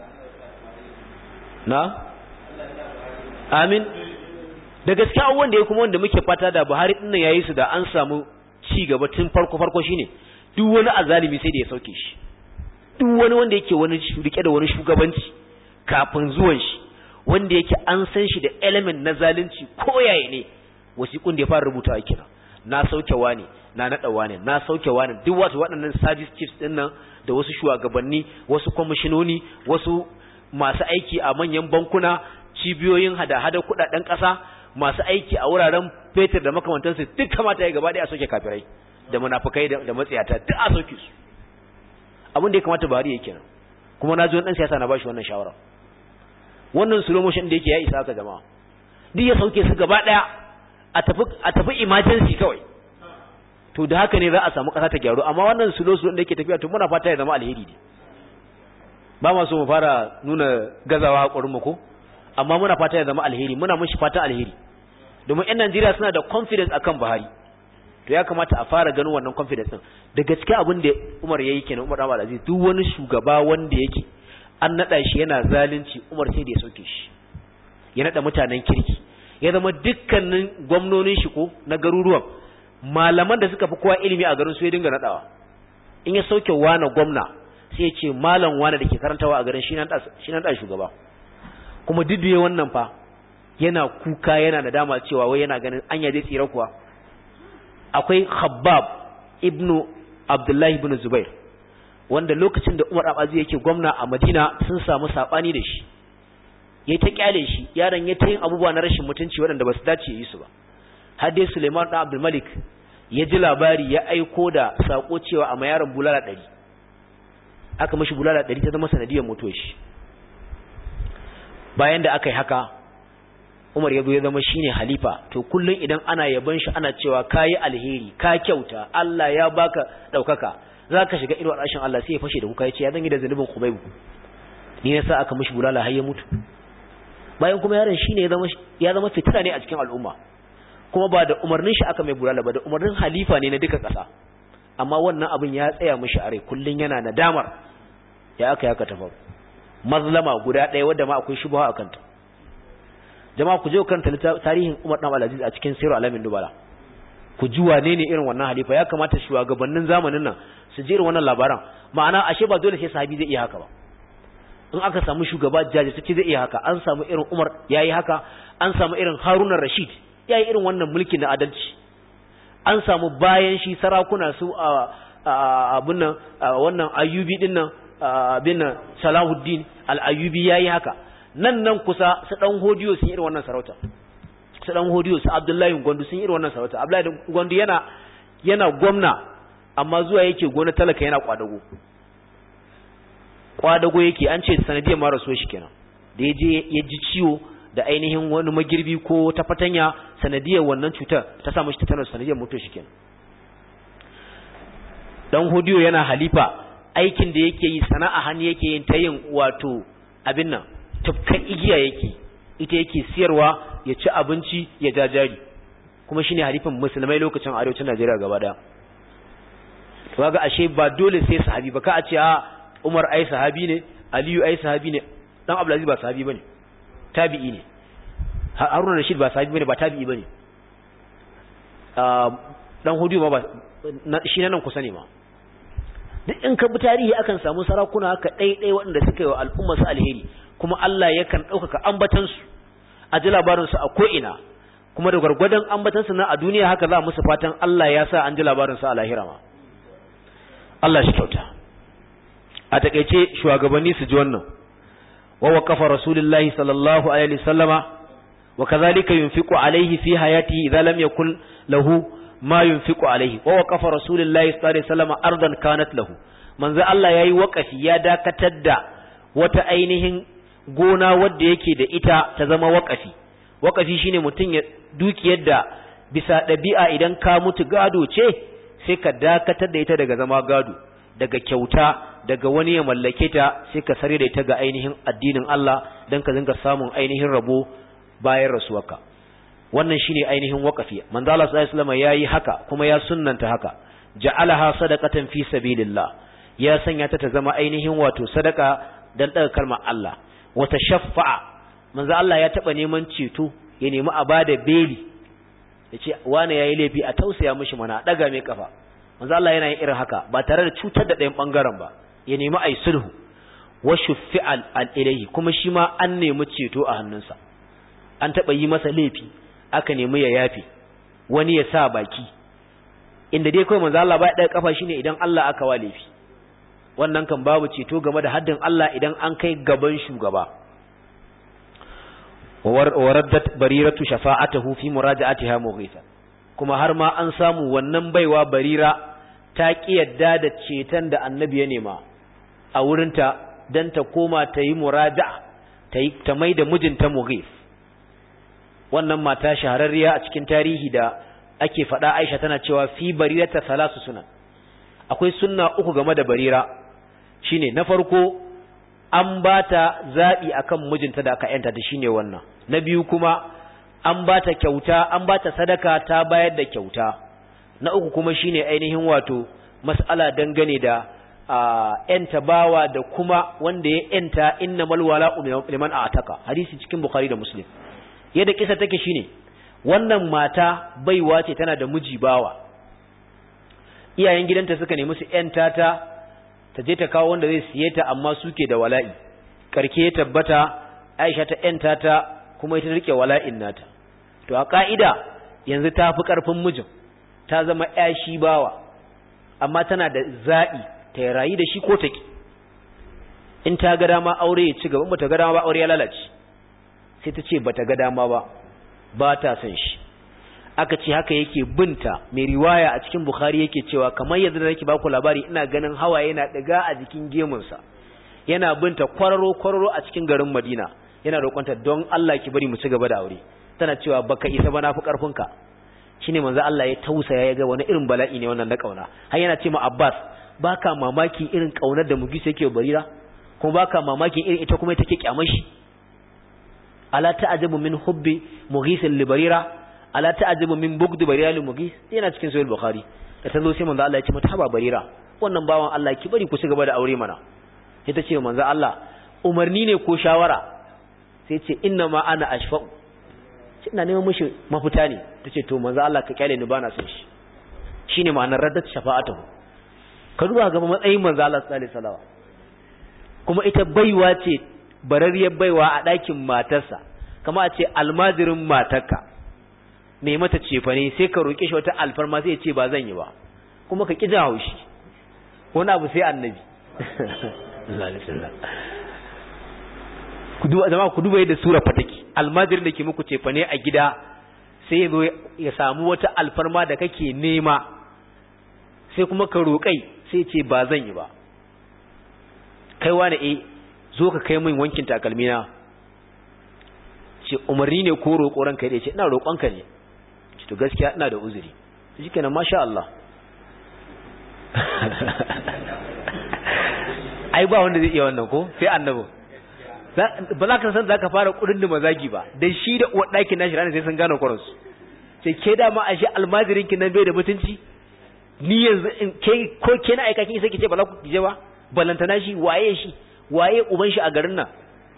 Speaker 1: Na? Amin. Da gaskiya abubuwan da ya kuma wanda muke fata da Buhari din nan yayi su da an samu ci gaba tun farko shine duk wani azalimi sai da ya sauke shi. Duk wani wanda yake wani rike da wani shugabanci kafin zuwan shi, wanda yake an san shi da element na zalunci ko yaye ne, wasiƙun da ya fara rubuta kira na sauke wani, na nada wani, na sauke wani, duk wasu waɗannan service chiefs din nan da wasu shugabanni, wasu kwamishinoni, wasu masu aiki a manyan bankuna, cibiyoyin hada-hada kudaden ƙasa, masu aiki a wuraren fetur da makamantansu, duk kamata ya gaba ɗaya a soke kafirai da munafukai da matsiyata, duk a soke su. Abin da ya kamata Buhari yake kenan. Kuma na ji wani ɗan siyasa na bashi wannan shawara. Wannan slow motion da yake ya isa haka jama'a. Duk ya sauke su gaba ɗaya a tafi emergency kawai. To da haka ne za a samu ƙasa ta gyaru, amma wannan slow da yake tafiya to muna fata ya zama alheri ne. Ba ma so mu fara nuna gazawa haƙurin mu ko, amma muna fata ya zama alheri, muna mishi fatan alheri. Domin 'yan Najeriya suna da confidence akan Buhari. To ya kamata a fara ganin wannan confidence din. Da gaske abin da Umar yayi kenan, Umar Abdul Aziz, duk wani shugaba wanda yake an nada shi yana zalunci, Umar sai da ya sauke shi. Ya nada mutanen kirki. Ya zama dukkanin gwamnonin shi ko na garuruwan malaman da suka fi kowa ilimi a garin su ya dinga nadawa. In ya sauke wani gwamna sai ya ce malam wani da ke karantawa a garin shi nan da shugaba. Kuma duk da wannan fa yana kuka yana nadama cewa wai yana ganin anya zai tsira kuwa. Akwai Khabbab ibnu Abdullahi ibn Zubair wanda lokacin da Umar Abazi yake gwamna a Madina sun samu sabani da shi. Yayi ta kyale shi, yaron ya ta yin abubuwa na rashin mutunci waɗanda ba su dace yi su ba. Har dai Suleiman dan Abdul Malik ya ji labari ya aiko da sako cewa a mayaran bulala 100. Aka mishi bulala 100 ta zama sanadiyar mutuwar shi. Bayan da aka yi haka Umar ya zo ya zama shine halifa. To kullun idan ana yaban shi ana cewa kai alheri, ka kyauta, Allah ya baka daukaka, zaka shiga irin rashin Allah sai ya fashe da kuka yace ya zangi da zalubin Khubayb. Ni ne sa aka mishi bulala har ya mutu. Bayan kuma yaron shine ya zama fitina ne a cikin al'umma. Kuma ba da umarnin shi aka mai bulala ba, da umarnin halifa ne na duka kasa. Amma wannan abin ya tsaya mishi a rai, kullun yana nadamar ya aka yaka tafaru. Mazlama guda ɗaya wadda ma akwai shubha akan ta. Jama'a ku je karanta tarihin Umar dan Abdul Aziz a cikin Sirru Alamin Dubala. Ku ji wane ne irin wannan halifa. Ya kamata shugabannin zamanin nan su ji irin wannan labaran. Ma'ana ashe ba dole sai sahabi zai iya haka ba. In aka samu shugaba jajirtacce zai iya haka. An samu irin Umar yayi haka, an samu irin Harun Rashid yayi irin wannan mulki na adalci. An samu bayan shi sarakuna su abun nan wannan Ayyubi din nan bin Salahuddin al-Ayyubi yayi haka. Nan kusa su dan Hodiyo sun irin wannan sarauta. Su dan Hodiyo su Abdullahi Gwandu sun irin wannan sarauta. Abdullahi Gwandu yana gwamna amma zuwa yake gona talaka yana kwadago yake, an ce sanadiyar ma rasuwar shi kenan. Da ya ji ciwo da ainihin wani magirbi ko ta fatanya, sanadiyar wannan cutar ta sa mishi tetanus, sanadiyar mutuwar shi kenan. Dan Hodiyo yana halifa, aikin da yake yi sana'a hannu yake yin ta yin wato abin nan tufkan igiya ita yake siyarwa, ya ci abinci, ya jajari. Kuma shine halifan musulmai lokacin arewacin Najeriya gaba daya. To kaga ashe ba dole sai sahabi ba, ka a ce Umar ai sahabi ne, Aliyu ai sahabi ne, dan Abdulaziz ba sahabi bane, tabi'i ne. Harun Rashid ba sahabi bane, ba tabi'i bane. Dan Hudu ma ba shi nan kusa ne ma. Duk in ka bi tarihi akan samu sarakuna haka ɗaiɗai waɗanda suka yi wa al'umma su alheri, kuma Allah yakan ɗaukaka ambatansu a ji labarinsu a ko'ina, kuma da gwargwadon ambatansu na a duniya haka za musu fatan Allah ya sa an ji labarinsu a lahira ma. Allah shi kyauta. A taƙaice shugabanni su ji wannan. Wa waqafa Rasulullahi sallallahu alaihi wasallama wa kadhalika yunfiqu alaihi fi hayatihi idza lam yakul lahu ma yunfiqu alaihi. Wa waqafa Rasulullahi sallallahu alaihi wasallama ardan kanat lahu. Manzo Allah yayi waqafi, ya dakatar da wata ainihin gona wadda yake da ita ta zama waƙafi. Waƙafi shine mutum ya dukiyar da bisa ɗabi'a idan ka mutu gado ce, sai ka dakatar da ita daga zama gado, daga kyauta, daga wani ya mallake ta, sai ka sare da ita ga ainihin addinin Allah dan ka dinga samun ainihin rabo bayan rasuwarka. Wannan shine ainihin waƙafi. Manzo Allah sallallahu alaihi wasallam yayi haka, kuma ya sunnanta haka. Ja'alaha sadaqatan fi sabilillah. Ya sanya ta zama ainihin wato sadaka dan daga kalmar Allah. Wata shaffa'a, manzo Allah ya taba neman ceto, ya nemi a bada beli, yace wani yayi laifi a tausaya mishi mana, daga mai kafa. Manzo Allah yana yin irin haka ba tare da cutar da ɗayan bangaren ba, ya nemi ai sulhu. Wa shuffi'al ilayhi, kuma shi ma an nemi ceto a hannunsa. An taba yi masa laifi, aka nemi ya yafe, wani ya sa baki. Inda dai kawai manzo Allah ba ya daga kafa shine idan Allah aka wa laifi. wannan kan babu ceto game da haddin Allah idan an kai gaban shugaba. waraddat bariratu shafa'atahu fi muraja'atiha mughitha, kuma har ma an samu wannan baiwa barira ta ki yadda da ceton da annabi ya nema a wurinta dan ta koma ta yi muraja'a ta mai da mijinta mughith. wannan mata shahararriya a cikin tarihi da ake faɗa Aisha tana cewa fi barirata salasu sunan, akwai sunna uku game da barira. shine na farko an bata zabi akan mijinta da aka yanta da shine wannan. na biyu kuma an bata kyauta, an bata sadaka ta bayar da kyauta. na uku kuma shine ainihin wato mas'ala dangane da yanta bawa da kuma wanda ya yanta innamal wala'u liman a'taka, hadisi cikin Bukhari da Muslim. yadda kisa take shine wannan mata baiwa ce, tana da miji bawa. iyayen gidanta suka nemi su yanta ta je ta kawo wanda zai siye ta, amma suke da wala'i. karke ya tabbata Aisha ta yanta ta kuma ita rike wala'in nata. to a ka'ida yanzu ta fi karfin mijin, ta zama yashi bawa, amma tana da zabi ta rayu da shi ko ta ki. in ta ga dama aure ya ci gaba, ba ta ga dama ba aure ya lalace. sai ta ce ba ta ga dama ba ta son shi. aka ce haka yake binta. mai riwaya a cikin Bukhari yake cewa kamar yadda nake ba ku labari, ina ganin hawaye yana daga a jikin gemunsa, yana binta kwararo a cikin garin Madina, yana roƙonta don Allah ki bari mu ci gaba da aure. tana cewa baka isa ba, na fi karfinka. shine manzo Allah ya tausaya, ya ga wani irin bala'i ne wannan na kauna. har yana ce ma Abbas, baka mamaki irin kaunar da Mughis yake Barira, kuma baka mamaki irin ita kuma take kyamar shi. ala ta'jabu min hubbi Mughis li Barira, ala ta'jabu min bughd Barira li Mughis. yana cikin sahih Bukhari. da tazo sai manzo Allah ya ce mata, haba Barira, wannan bawan Allah ki bari ku ci gaba da aure mana. sai ta ce manzo Allah, umarni ne ko shawara? sai ce inna ma ana ashfa'u, ina neman mishi mafita ne. tace to manzo Allah ka kyale ni, bana son shi. shine ma'anar raddat shafa'atuhu. ka duba ga matsayin manzo Allah sallallahu alaihi wasallam, kuma ita baiwa ce, barariyar baiwa a ɗakin matarsa, kama a ce almajirin matarka mai mata cefane, sai ka roƙe shi wata alfarma sai ya ce ba zan yi ba, kuma ka ƙi haushi. wani abu sai annabi. ku duba yadda sura fataki. almajirin da ke muku cefane a gida sai ya samu wata alfarma da kake nema, sai kuma ka roƙai sai ce ba zan yi ba. kai wani zo ka kai min wankin takalmina. ce umarni ne ko roƙo ranka ya ce ina roƙonka ne. ce to gaskiya ina da uzuri. shi kenan masha Allah. ai ba wanda zai iya wannan ko sai annabi. ba za ka san za ka fara kudin da mazagi ba, dan shi da uwar ɗakin nashi ranar sai sun gane kwaransu. ce ke dama a shi almajirinki nan bai da mutunci, ni yanzu ko ke na aika kin sai ki ce ba za ku je ba, balantana shi waye shi, waye uban shi a garin nan.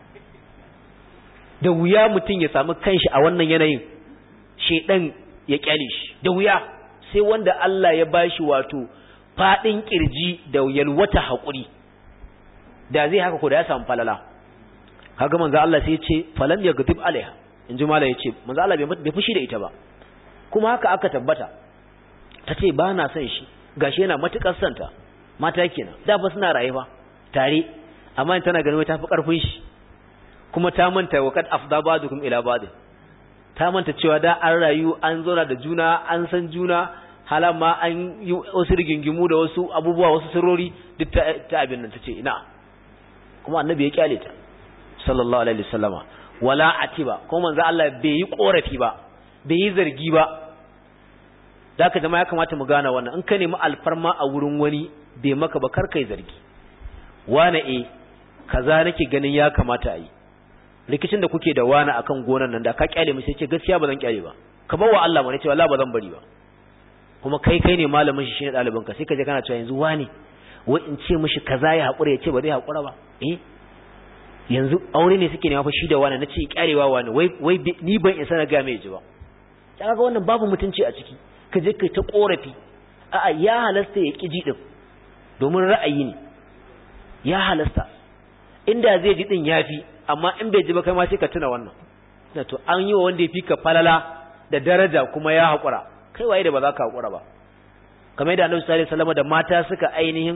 Speaker 1: da wuya mutum ya samu kanshi a wannan yanayin, shedan ya kyale shi da wuya, sai wanda Allah ya bashi wato fadin kirji da yalwata hakuri. da zai haka ko da ya samu falala. kaga manzo Allah sai ya ce falam yaghdib alaiha, inji mala ya ce manzo Allah bai fushi da ita ba, kuma haka aka tabbata. tace ba na son shi, gashi yana matukar santa. mata kenan da ba suna rayuwa tare, amma tana ganin ta fi karfin shi, kuma ta manta waqad afda ba'dukum ila ba'd. ta manta cewa da an rayu, an zauna da juna, an san juna, halama an yi wasu rigingimu da wasu abubuwa, wasu sirrori duk ta abin nan. tace ina, kuma annabi ya kyale ta sallallahu alaihi wasallama. wala atiba, kuma manzo Allah bai yi korafi ba, bai yi zargi ba. da haka jama'a ya kamata mu gane wannan. in ka nemi alfarma a wurin wani bai maka ba, kar kai zargi. wane kaza nake ganin ya kamata a yi. rikicin da kuke da wani akan gonan nan, da ka kyale mu sai ce gaskiya ba zan kyale ba, kamar wa Allah mu ne ce wallahi ba zan bari ba. kuma kai ne malamin shi, shine dalibin ka, sai ka je kana cewa yanzu wani wai in ce mishi kaza ya hakura, ya ce ba zai hakura ba. yanzu aure ne suke nema fa shi da wani, na ce kyarewa wani, wai ni ban isa na ga mai ji ba. kaga wannan babu mutunci a ciki, ka je kai ta korafi. a'a ya halasta ya kiji din, domin ra'ayi ne, ya halasta. inda zai ji din yafi, amma in bai ji ba kai ma sai ka tuna wannan. to an yi wa wanda ya fi ka falala da daraja kuma ya haƙura, kai waye da ba za ka haƙura ba. kamar yadda Annabi sallallahu alaihi wasallam da mata suka ainihin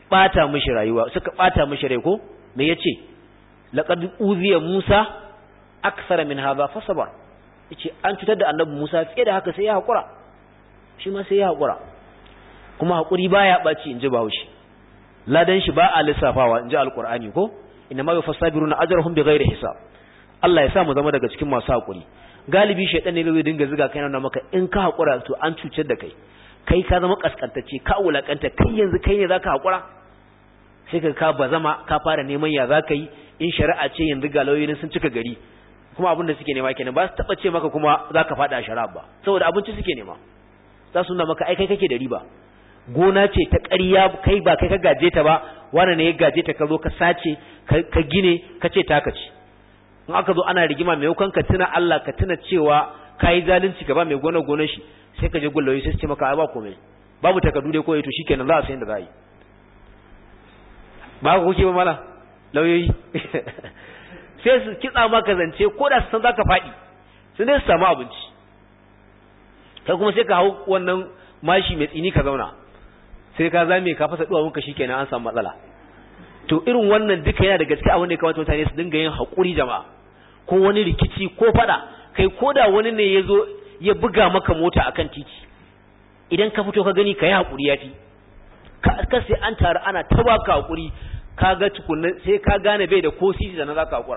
Speaker 1: bata mishi rayuwa, suka bata mishi rai ko me yace laqad uziya Musa akthara min hadha fasabar, yace an cutar da annabi Musa fiye da haka sai ya hakura, shi ma sai ya hakura. Kuma hakuri baya baci inji Bahaushe, ladan shi ba a lissafawa inji alqur'ani ko inna ma yufasabiruna ajrahum bighairi hisab. Allah ya sa mu zama daga cikin masu hakuri. Galibi shaytan ne zai dinga zuga kai nan maka in ka hakura to an cutar da kai ka zama kaskantacce, ka wulakanta, kai yanzu kai ne zaka hakura, sai ka bazama ka fara neman ya zaka yi. In shari'a ce yanzu ga lauyoyin sun cika gari, kuma abin da suke nema kenan, ba su taba ce maka kuma zaka fada shari'a ba, saboda abinci suke nema. Za su nuna maka ai kai kake da riba, gona ce ta ƙarya, kai ba kai ka gaje ta ba, wani ne ya gaje ta, ka zo ka sace ka gine ka ce taka ce. In aka zo ana rigima maimakon ka tuna Allah, ka tuna cewa kai zalunci ka ba mai gonar shi, sai ka je gullawi sai su ce maka ai ba komai, babu takardu dai ko to shikenan za a san da za a yi. Ba ku kuke ba mala lauyoyi sai su kitsa maka zance ko da su san zaka faɗi, su ne su samu abinci, kai kuma sai ka hau wannan mashi mai tsini ka zauna, sai ka zame ka fasa duwawunka shikenan an samu matsala. To irin wannan duka yana da gaske abin da ya kamata mutane su dinga yin haƙuri jama'a. Ko wani rikici ko fada, kai ko da wani ne ya zo ya buga maka mota akan titi, idan ka fito ka gani ka yi haƙuri ya fi ka sai an taru ana ta baka haƙuri, ka ga tukunna sai ka gane bai da ko sisi da na za ka haƙura,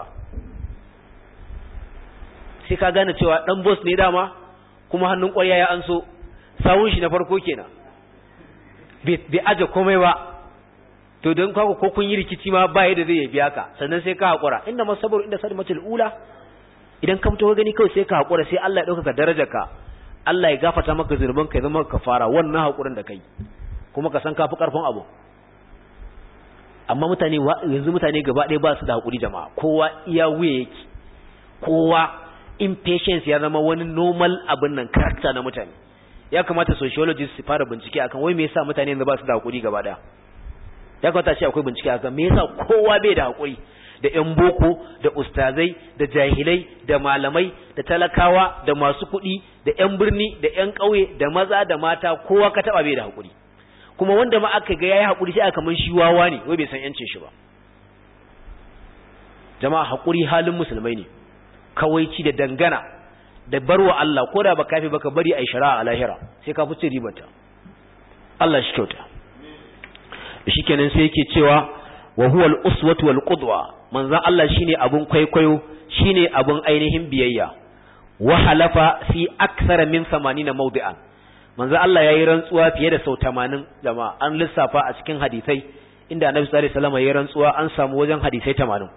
Speaker 1: sai ka gane cewa ɗan boss ne dama kuma hannun ƙwarya ya anso sawun shi na farko kenan, bai aje komai ba. To don kawo ko kun yi rikici ma ba yadda zai biya ka, sannan sai ka haƙura. Inda masabar inda sadmatul ula, idan ka fito gani kawai sai ka haƙura, sai Allah ya ɗaukaka darajarka, Allah ya gafarta maka zunuban ka, ya zama kafara wannan haƙurin da kai, kuma ka san ka fi ƙarfin abu. Amma yanzu mutane gaba ɗaya ba su da haƙuri jama'a, kowa iya wuya yake, kowa impatience ya zama wani normal abin nan, character na mutane. Ya kamata sociologists su fara bincike akan wai me yasa mutane yanzu ba su da haƙuri gaba ɗaya. Ya kamata ce akwai bincike akan me yasa kowa bai da haƙuri, da ƴan boko, da ustazai, da jahilai, da malamai, da talakawa, da masu kuɗi, da ƴan birni, da ƴan ƙauye, da maza da mata, kowa ka taɓa bai da haƙuri. Kuma wanda ma aka ga yayi haƙuri sai aka man shi wawa ne, wai bai san yancin shi ba. Jama'a haƙuri halin musulmai ne, kawaici da dangana, da barwa Allah, ko da baka fi baka bari ai shari'a a lahira, sai ka fice ribata. Allah shi kyauta. Shikenan sai yake cewa wa huwal uswatu wal qudwa, manzon Allah shine abun kwaikwayo, shine abun ainihin biyayya. Wa halafa fi akthara min 80 mawdi'an, manzon Allah yayi rantsuwa fiye da sau 80 jama'a, an lissafa a cikin hadisai inda Annabi sallallahu alaihi wasallam yayi rantsuwa an samu wajen hadisai 80.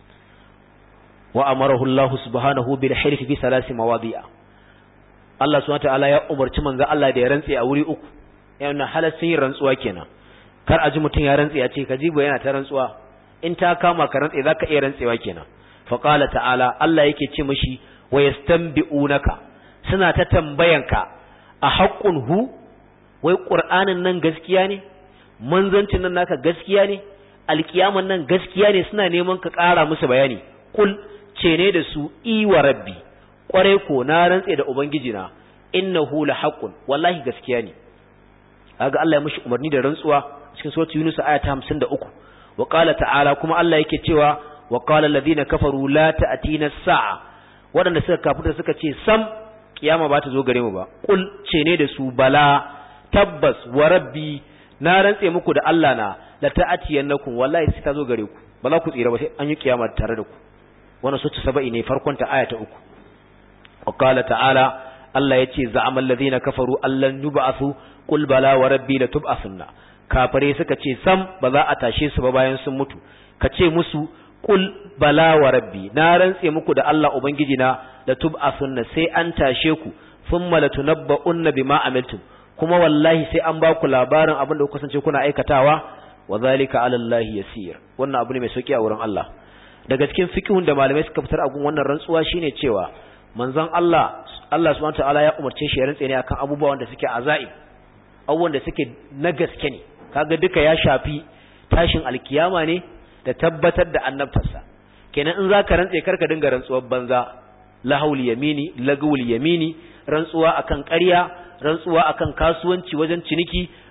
Speaker 1: Wa amarahu Allah subhanahu bil hilfi fi 3 mawadi'a, Allah subhanahu wa ta'ala ya umarci manzon Allah da ya rantsi a wuri uku, yana halaccin yin rantsuwa kenan. Kar a ji mutum ya rantse ya ce ka jibo yana ta rantsuwa, in ta kama ka rantse za ka iya rantsewa kenan. Fa qala ta'ala, Allah yake ce mishi wa yastanbi'unaka, suna ta tambayanka a haqqun hu, wai qur'anin nan gaskiya ne, manzancin nan naka gaskiya ne, alkiyaman nan gaskiya ne, suna neman ka ƙara musu bayani. Kul ce ne da su i wa rabbi, kware ko na rantse da ubangiji na, innahu la haqqun, wallahi gaskiya ne. Kaga Allah ya mishi umarni da rantsuwa cikin suratul Yunus aya ta 53. Wa qala ta'ala, kuma Allah yake cewa wa qala alladhina kafaru la ta'tina as-sa'a, wadanda suka kafirta suka ce sam kiyama ba ta zo gare mu ba. Kul ce ne da su bala, tabbas wa rabbi, na rantse muku da Allah na, la ta'tiyannakum, wallahi sai ta zo gare ku, ba za ku tsira ba sai an yi kiyama tare da ku. Wannan sura 70 ne farkon ta aya ta 3. Wa qala ta'ala, Allah yace za'amal ladhina kafaru allan yub'athu, qul bala wa rabbi la tub'athunna, kafare suka ce sam ba za a tashe su ba bayan sun mutu. Ka ce musu qul bala wa rabbi, na rantse muku da Allah ubangiji na, la tub'athunna, sai an tashe ku, thumma latunabba'unna bima amiltum, kuma wallahi sai an ba ku labarin abin da kuka kasance kuna aikatawa. Wa zalika 'ala Allah yasir, wannan abu ne mai sauki a wurin Allah. Daga cikin fiqhun da malamai suka fitar a gun wannan rantsuwa shine cewa manzon Allah subhanahu wa ta'ala ya umarce shi ya rantse ne akan abubuwan da suke azaib, abubuwan da suke na gaske ne. Kaga duka ya shafi tashin alkiyama ne da tabbatar da annabtarsa. Kenan in zaka rantse karka dinga rantsuwar banza, lahawul yamini, lagwul yamini, rantsuwa akan ƙarya, rantsuwa akan kasuwanci wajen ciniki,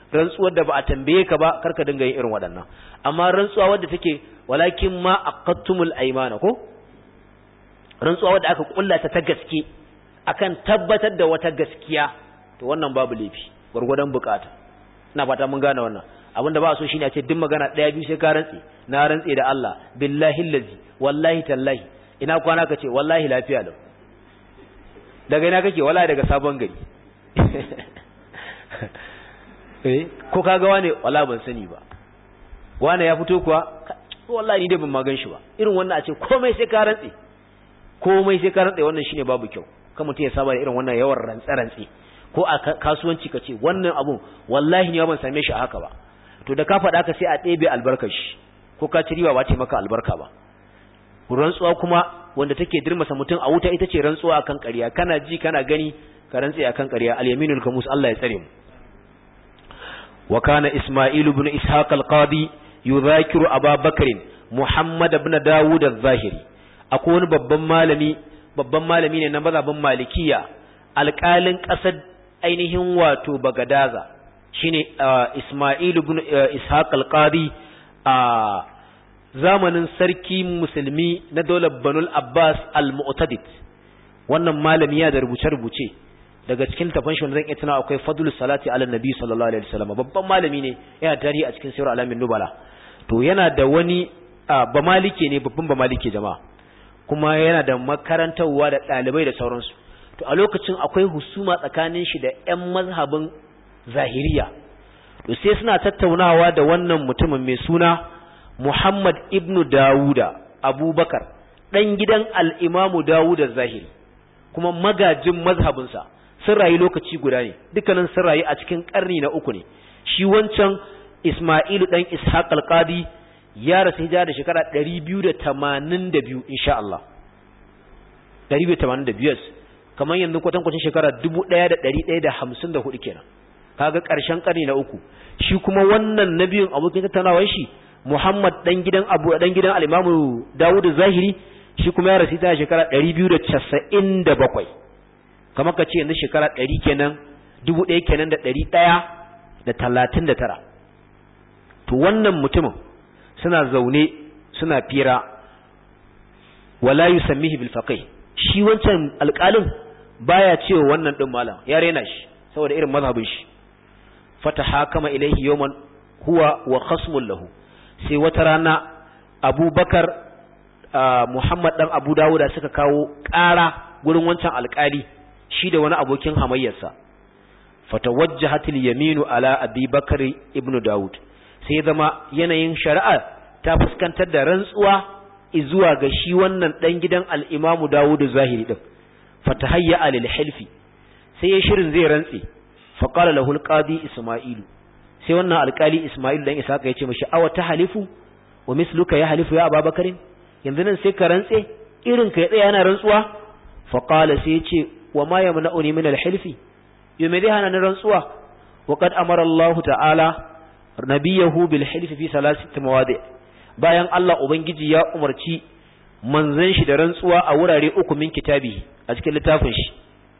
Speaker 1: rantsuwar da ba a tambaye ka ba karka dinga yin irin waɗannan amma rantsuwa wadda take walakin ma aqattumul aymana ko rantsuwa wadda aka kullata ta gaske akan tabbatar da wata gaskiya to wannan babu laifi gurgurdan bukata ina fata mun gane wannan abinda ba so shine a ce duk magana daya biyu sai ka rantsi na rantsi da Allah billahi allazi wallahi tallahi ina kwana kace wallahi lafiya lau daga ina kake wallahi daga sabon gari ko kaga wane wallahi ban sani ba wane ya fito kuwa wallahi ni dai ban magan shi ba irin wannan a ce komai sai ka rantsi wannan shine babu kyau kan mutum ya saba da irin wannan yawan rantsi ko a kasuwanci kace wannan abun wallahi ni ban same shi a haka ba to da ka faɗa ka sai a ɗebe albarkar shi ko ka ci riba ba ce maka albarka ba rantsuwa kuma wanda take dirmasa mutum a wuta ita ce rantsuwa akan ƙarya kana ji kana gani ka rantsi akan ƙarya al-yaminul kamus Allah ya tsare mu wa kana isma'il ibn ishaq al-qadi yudhakiru aba bakr muhammad ibn dawud az-zahiri akwai wani babban malami ne na mazhabin malikiya alƙalin ƙasar ainihin wato bagadaza shine isma'il ibn ishaq al-qadi a zamanin sarki musulmi na daular banul abbas al-mu'tadid wannan malami ya da rubuce-rubuce daga cikin tafan shi zan iya tuna akwai fadlus salati ala nabi sallallahu alaihi wasallam babban malami ne yana tarihi a cikin sirr alamin nubala to yana da wani ba malike ne babban ba malike jama'a kuma yana da makarantarwa da dalibai da sauransu to a lokacin akwai husuma tsakanin shi da ƴan mazhabin zahiriya to sai suna tattaunawa da wannan mutumin mai suna Muhammad ibn Dawuda Abubakar dan gidan al-Imam Dawud az-Zahiri kuma magajin mazhabinsa sun rayu lokaci guda ne dukkanin sun rayu a cikin karni na uku ne shi wancan Isma'ilu dan Ishaq al-Qadi ya rasu hijira da shekara 282 insha Allah 282 kamar yanzu kwatankwacin shekara 1154 kenan kaga ƙarshen karni na uku shi kuma wannan nabiyin abokin tattaunawar shi Muhammad dan gidan al-Imam Dawud az-Zahiri shi kuma ya rasu ta shekara 297 kamar ka ce yanzu shekara 100 kenan 1000 kenan da 139 to wannan mutumin suna zaune suna fira wala yusammihi bil faqih shi wancan alƙalin baya cewa wannan din malam ya rena shi saboda irin mazhabin shi fataha kama ilaihi yawman huwa wa khasmun lahu sai wata rana Abubakar Muhammad dan Abu Dawuda suka kawo ƙara gurin wancan alƙali shi da wani abokin hamayyarsa fatawajjahatil yaminu ala Abi Bakar ibn Dawud sai zama yanayin shari'a ta fuskantar da rantsuwa zuwa ga shi wannan dan gidan al-Imam Dawud az-Zahiri din fatahayya lil hilfi sai ya shirin zai rantsi faqala lahu al-qadi Isma'ilu sai wannan alƙali Isma'ilu dan Isaka yace mishi awa ta halifu wa misluka ya halifu ya Abubakar yanzu nan sai ka rantse irin ka ya tsaya yana rantsuwa faqala sai yace wa ma yamna'uni min al-hilfi yume dai hana ni rantsuwa wa qad amara Allah ta'ala nabiyahu bil hilfi fi salasati mawadi bayan Allah ubangiji ya umarci manzon shi da rantsuwa a wurare uku min kitabi a cikin littafin shi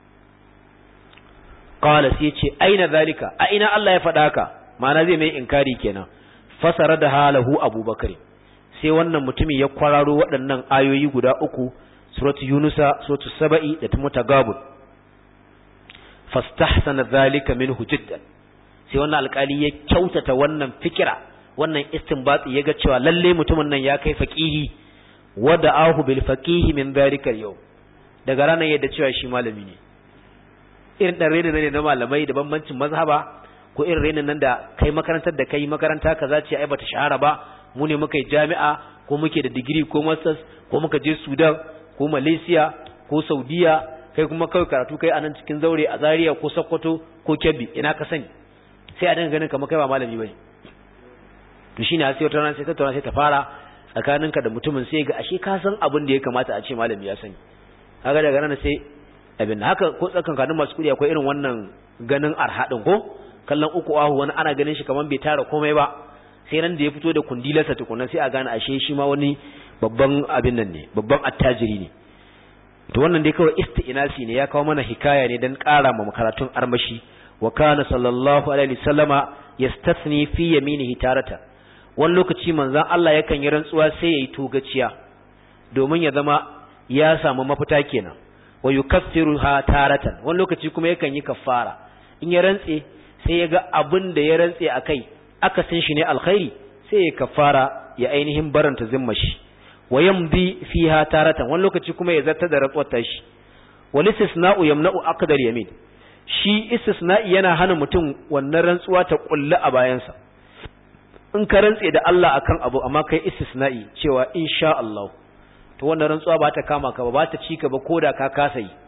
Speaker 1: qala sai yace aina zalika a ina Allah ya faɗa haka ma'ana zai mai inkari kenan fasara da halahu Abubakar sai wannan mutumin ya kwararo waɗannan ayoyi guda uku suratu yunusa suratu saba'i da ta mutagabun fastahsana zalika minhu jiddan sai wannan alƙali ya kyautata wannan fikira wannan istinbati yaga cewa lalle mutumin nan ya kai faqihi wada'ahu bil faqihi min zalika yau daga ranar yadda cewa shi malami ne irin dan rene ne na malamai da bambancin mazhaba ko irin renin nan da kai makarantar da kai makaranta kaza ce ai bata shahara ba mu ne muka yi jami'a ko muke da digiri ko masters ko muka je Sudan ko Malaysia ko Saudiya kai kuma kai karatu kai anan cikin zaure a Zaria ko Sokoto ko Kebbi ina ka sani sai a dinga ganin kamar kai ba malami bane to shine sai wata rana sai tattauna sai ta fara tsakaninka da mutumin sai ga ashe ka san abin da ya kamata a ce malami ya sani kaga daga nan sai abin haka ko tsakankanin masu kudi akwai irin wannan ganin arhadin ko kallon uku ahu wani ana ganin shi kaman bai tara komai ba sai nan da ya fito da kundilarsa tukunna sai a gane ashe shi ma wani babban abin nan ne babban attajiri ne to wannan dai kawai isti'nasi ne ya kawo mana hikaya ne dan ƙara ma makaratun armashi wa kana sallallahu alaihi wasallama yastathni fi yaminihi taratan wani lokaci manzon Allah yakan yi rantsuwa sai yayi togaciya domin ya zama ya samu mafita kenan wa yukaffiruha taratan wani lokaci kuma yakan yi kaffara in ya rantse sai ya ga abin da ya rantse akai akasin shi ne alkhairi sai ya kaffara ya ainihin baranta zimmashi wa yamdi fiha taratan wani lokaci kuma ya zartar da rantsuwar tashi wal istisna'u yamna'u aqdal yamin shi istisna'i yana hana mutum wannan rantsuwa ta kullu a bayansa in ka rantse da Allah akan abu amma kai istisna'i cewa insha Allah to wannan rantsuwa ba ta kama ka ba ta ci ka ba koda ka kasa yi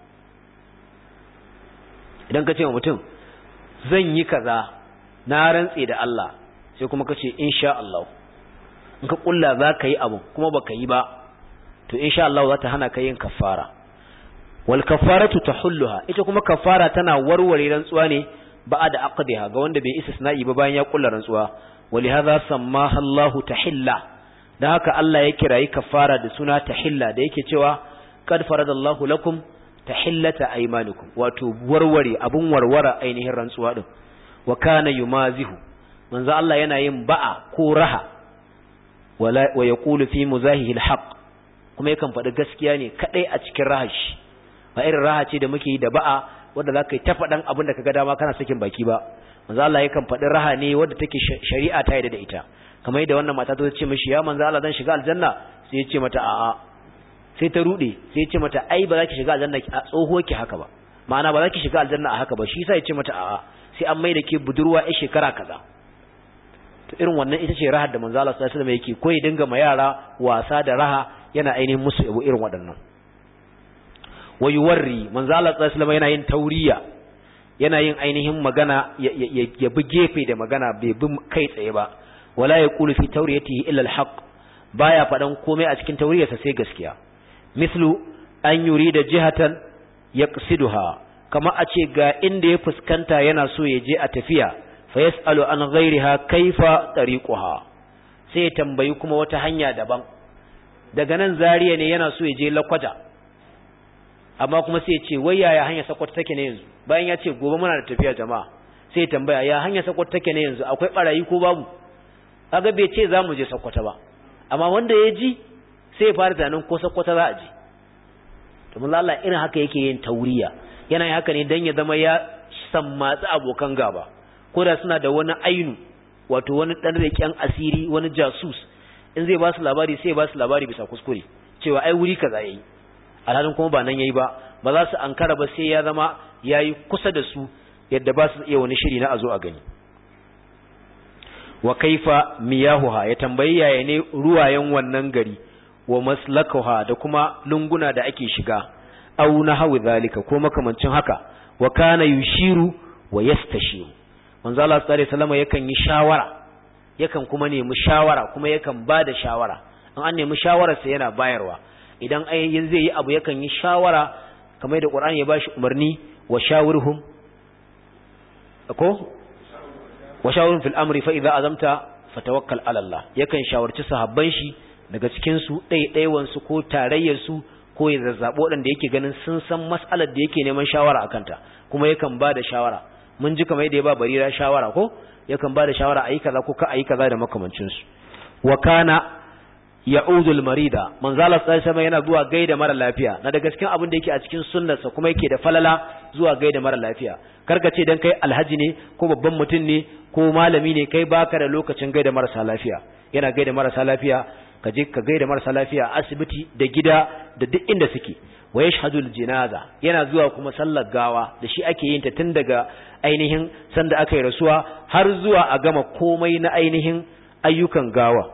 Speaker 1: idan ka ce wa mutum zan yi kaza na rantse da Allah sai kuma ka ce insha Allah in ka kulla za ka yi abu kuma baka yi ba to insha Allah za ta hana ka yin kafara wal kafaratu tahulluha ita kuma kafara tana warware rantsuwa ne ba'da aqdiha ga wanda bai istisna'i ba bayan ya kulla rantsuwa walihadha sammaha Allah tahilla dan haka Allah ya kirayi kafara da suna tahilla da yake cewa qad faradallahu lakum tahillata aymanikum wato warware abun warwara ainihin rantsuwa din wa kana yumazihu manzo Allah yana yin ba'a ko raha wa yaqulu fi muzahihi alhaq kuma yakan faɗi gaskiya ne kadai a cikin rahashi ba irin raha ce da muke yi da ba'a wanda zaka yi ta faɗan abin da kaga dama kana sakin baki ba manzo Allah yakan faɗi raha ne wanda take shari'a ta yarda da ita kamar yadda wannan mata ta ce mishi ya manzo Allah zan shiga aljanna sai ya ce mata a'a sai ta rude sai ya ce mata ai ba za ki shiga aljanna a tsoho ki haka ba ma'ana ba za ki shiga aljanna a haka ba shi yasa ya ce mata a'a sai an mai da ke budurwa a shekara kaza to irin wannan ita ce rahar da manzo Allah sallallahu alaihi wasallam yake ko ya dinga ma yara wasa da raha yana ainihin musu yabo irin waɗannan wayuwarri manzo Allah sallallahu alaihi wasallam yana yin tauriya yana yin ainihin magana ya bi gefe da magana bai bi kai tsaye ba wala yaqulu fi tawriyatihi illa alhaq baya fadan komai a cikin tauriyarsa sai gaskiya mislu an yurida jihatan yaqsiduha kama a ce ga inda ya fuskanta yana so ya je a tafiya fa yasalu an ghairiha kaifa tariquha sai ya tambayi kuma wata hanya daban daga nan Zariya ne yana so ya je Lakwaja amma kuma sai ya ce wai yaya hanya Sokoto take ne yanzu bayan ya ce gobe muna da tafiya jama'a sai ya tambaya ya hanya Sokoto take ne yanzu akwai barayi ko babu kaga bai ce zamu je Sokoto ba amma wanda ya ji sai ya fara tunanin ko Sokoto za a je to mun Allah irin haka yake yin tauriya yana yin haka ne dan ya zama ya sammatsi abokan gaba ko da suna da wani ainu wato wani dan reken asiri wani jasus in zai ba su labari sai ya ba su labari bisa kuskure cewa ai wuri kaza yayi alhalin kuma ba nan yayi ba ba za su ankara ba sai ya zama yayi kusa da su yadda ba su iya wani shiri na azo a gani wa kaifa miyahuha ya tambayi yaya ne ruwayen wannan gari wa maslakaha da kuma lunguna da ake shiga au nahawi zalika ko makamancin haka wa kana yushiru wa yastashiru manzo Allah sallallahu alaihi wasallam yakan yi shawara yakan kuma nemi shawara kuma yakan bada shawara an nemi shawarar sa yana bayarwa idan ayyin zai yi abu yakan yi shawara kamar da Qur'ani ya bashi umarni wa shawirhum wa shawirhum fil amri fa idza azamta fatawakkal ala Allah yakan shawarci sahabban shi daga cikin su ɗaiɗaiwan su ko tarayyar su ko ya zazzabo dan da yake ganin sun san mas'alar da yake neman shawara akan ta kuma yakan bada shawara mun ji kamar yadda ya ba Barira shawara ko yakan bada shawara ayi kaza ko ka ayi kaza da makamancin su wa kana ya'udul marida manzo Allah sallallahu alaihi yana zuwa gaida mara lafiya na daga cikin abin da yake a cikin sunnarsa kuma yake da falala zuwa gaida mara lafiya karka ce dan kai alhaji ne ko babban mutum ne ko malami ne kai baka da lokacin gaida marasa lafiya yana gaida marasa lafiya ka je ka gaida marasa lafiya asibiti da gida da duk inda suke wa yashhadul jinaza yana zuwa kuma sallar gawa da shi ake yin ta tun daga ainihin sanda aka yi rasuwa har zuwa a gama komai na ainihin ayyukan gawa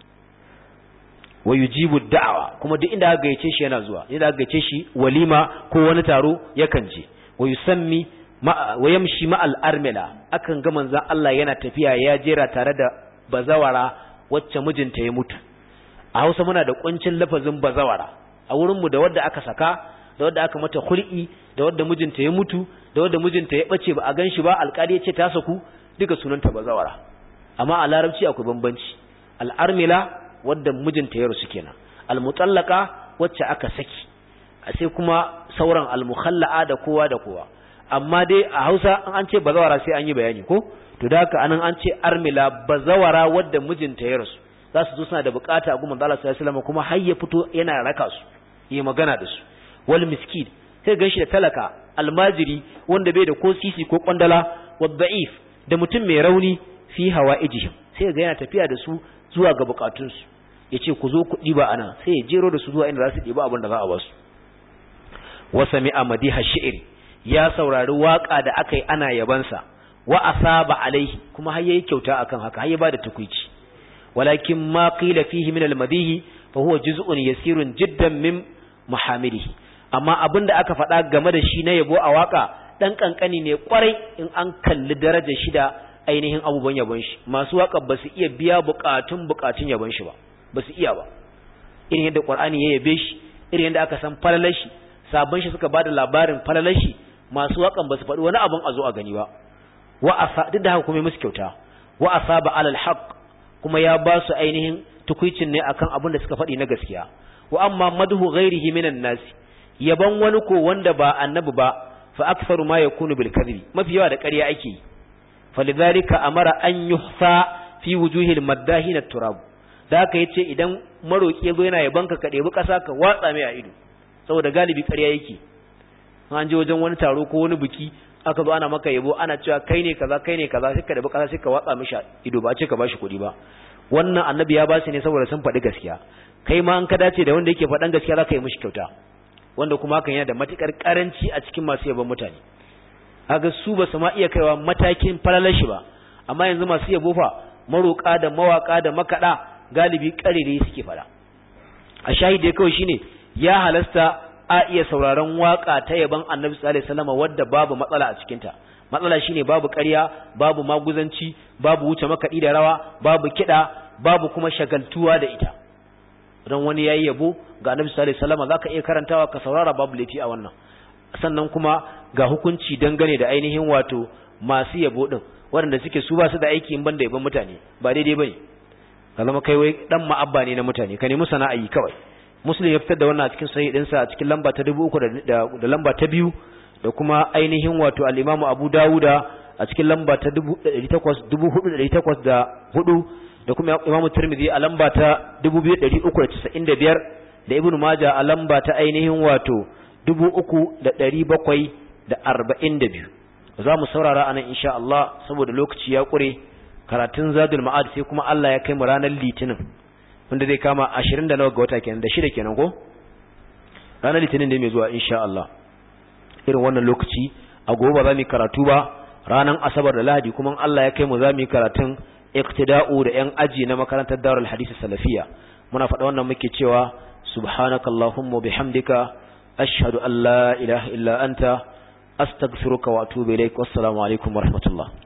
Speaker 1: wa yujibu da'wa kuma duk inda aka gayyace shi yana zuwa inda aka gayyace shi walima ko wani taro yakan je wa yusammi wa yamshi ma al-armila akan ga manzon Allah yana tafiya ya jera tare da bazawara wacce mijinta ya mutu a Hausa muna da kuncin lafazin bazawara a wurin mu da wanda aka saka da wanda aka mata khul'i da wanda mijinta ya mutu da wanda mijinta ya bace ba a ganshi ba alƙali ya ce ta saku duka sunanta bazawara amma a larabci akwai bambanci al-armila wadda mijinta ya rusu kenan al-mutallaqa wacce aka saki sai kuma sauran al-mukhalla'a da kowa da kowa amma dai a Hausa an ce bazawara sai an yi bayani ko to da haka anan an ce armila bazawara wadda mijinta ya rasu za su zo suna da bukata a gumin Allah sallallahu alaihi wasallam kuma har ya fito yana raka su yi magana da su wal miskin sai ganshi da talaka almajiri wanda bai da ko sisi ko kwandala wadda'if da mutum mai rauni fi hawaijihim sai ga yana tafiya da su zuwa ga bukatunsu yace ku zo ku diba ana sai ya jero da su zuwa inda za su diba abin da za a ba su wa sami'a madiha shi'r ya saurari waka da akai ana yabansa wa asaba alaihi kuma har yayi kyauta akan haka har ya bada tukuici walakin ma qila fihi min al-madihi fa huwa juz'un yasirun jiddan min muhammidihi amma abinda aka faɗa game da shi na yabo a waka dan kankani ne kwarai in an kalli darajar shi da ainihin abubuwan yabon shi masu waka ba su iya biya bukatun yabon shi ba su iya ba irin yadda Qur'ani ya yabe shi irin yadda aka san falalar shi sabon shi suka bada labarin falalar shi masu wakan ba su faɗi wani abun a zo a gani ba duk da haka kuma musu kyauta wa asaba alal haqq kuma ya ba su ainihin tukuicin ne akan abin da suka faɗi na gaskiya wa amma madhu ghairihi minan nas yaban wani ko wanda ba annabi ba fa aktharu ma yakunu bil kadhibi mafi yawa da ƙarya ake yi falidhalika amara an yuhsa fi wujuhil maddahin at-turab da haka yace idan maroki yazo yana yabanka ka debi kasa ka watsa mai a ido saboda galibi ƙarya yake an je wajen wani taro ko wani biki aka zo ana maka yabo ana cewa kai ne kaza sai ka debi kasa sai ka watsa mishi ido ba ce ka bashi kuɗi ba wannan annabi ya ba shi ne saboda sun faɗi gaskiya kai ma an ka dace da wanda yake faɗan gaskiya za ka yi mishi kyauta wanda kuma hakan yana da matukar karanci a cikin masu yabon mutane kaga su ba su ma iya kaiwa matakin falalar shi ba amma yanzu masu yabo fa maroka da mawaka da makada galibi karire suke fada a shahidi kawai shine ya halasta a iya sauraron waka ta yaban Annabi sallallahu alaihi wasallam wadda babu matsala a cikin ta matsala shine babu ƙarya babu maguzanci babu wuce makadi da rawa babu kida babu kuma shagaltuwa da ita dan wani yayi yabo ga Annabi sallallahu alaihi wasallam zaka iya karantawa ka saurara babu laifi a wannan sannan kuma ga hukunci dangane da ainihin wato masu yabo din waɗanda suke su ba su da aiki in banda yabon mutane ba daidai bane ka zama kai wai dan ma'abba ne na mutane ka nemi sana'ayi kawai Muslim ya fitar da wannan a cikin sahih ɗinsa a cikin lamba ta 3000 da lamba ta 2 da kuma ainihin wato al-Imam Abu Dawuda a cikin lamba ta 4804 da kuma Imam Tirmidhi a lamba ta 2395 da Ibn Majah a lamba ta ainihin wato 3742 za mu saurara anan insha Allah saboda lokaci ya kure karatun Zadul Ma'ad sai kuma Allah ya kai mu ranar Litinin wanda zai kama 20 da nawa ga wata kenan da 6 kenan ko ranar Litinin da mai zuwa insha Allah irin wannan lokaci a gobe ba za mu karatu ba ranar Asabar da Lahadi kuma Allah ya kai mu za mu karatun iqtida'u da yan aji na makarantar Darul Hadith Salafiyya muna faɗa wannan muke cewa subhanakallahumma bihamdika ashhadu an la ilaha illa anta astaghfiruka wa atubu ilaik wassalamu alaikum warahmatullahi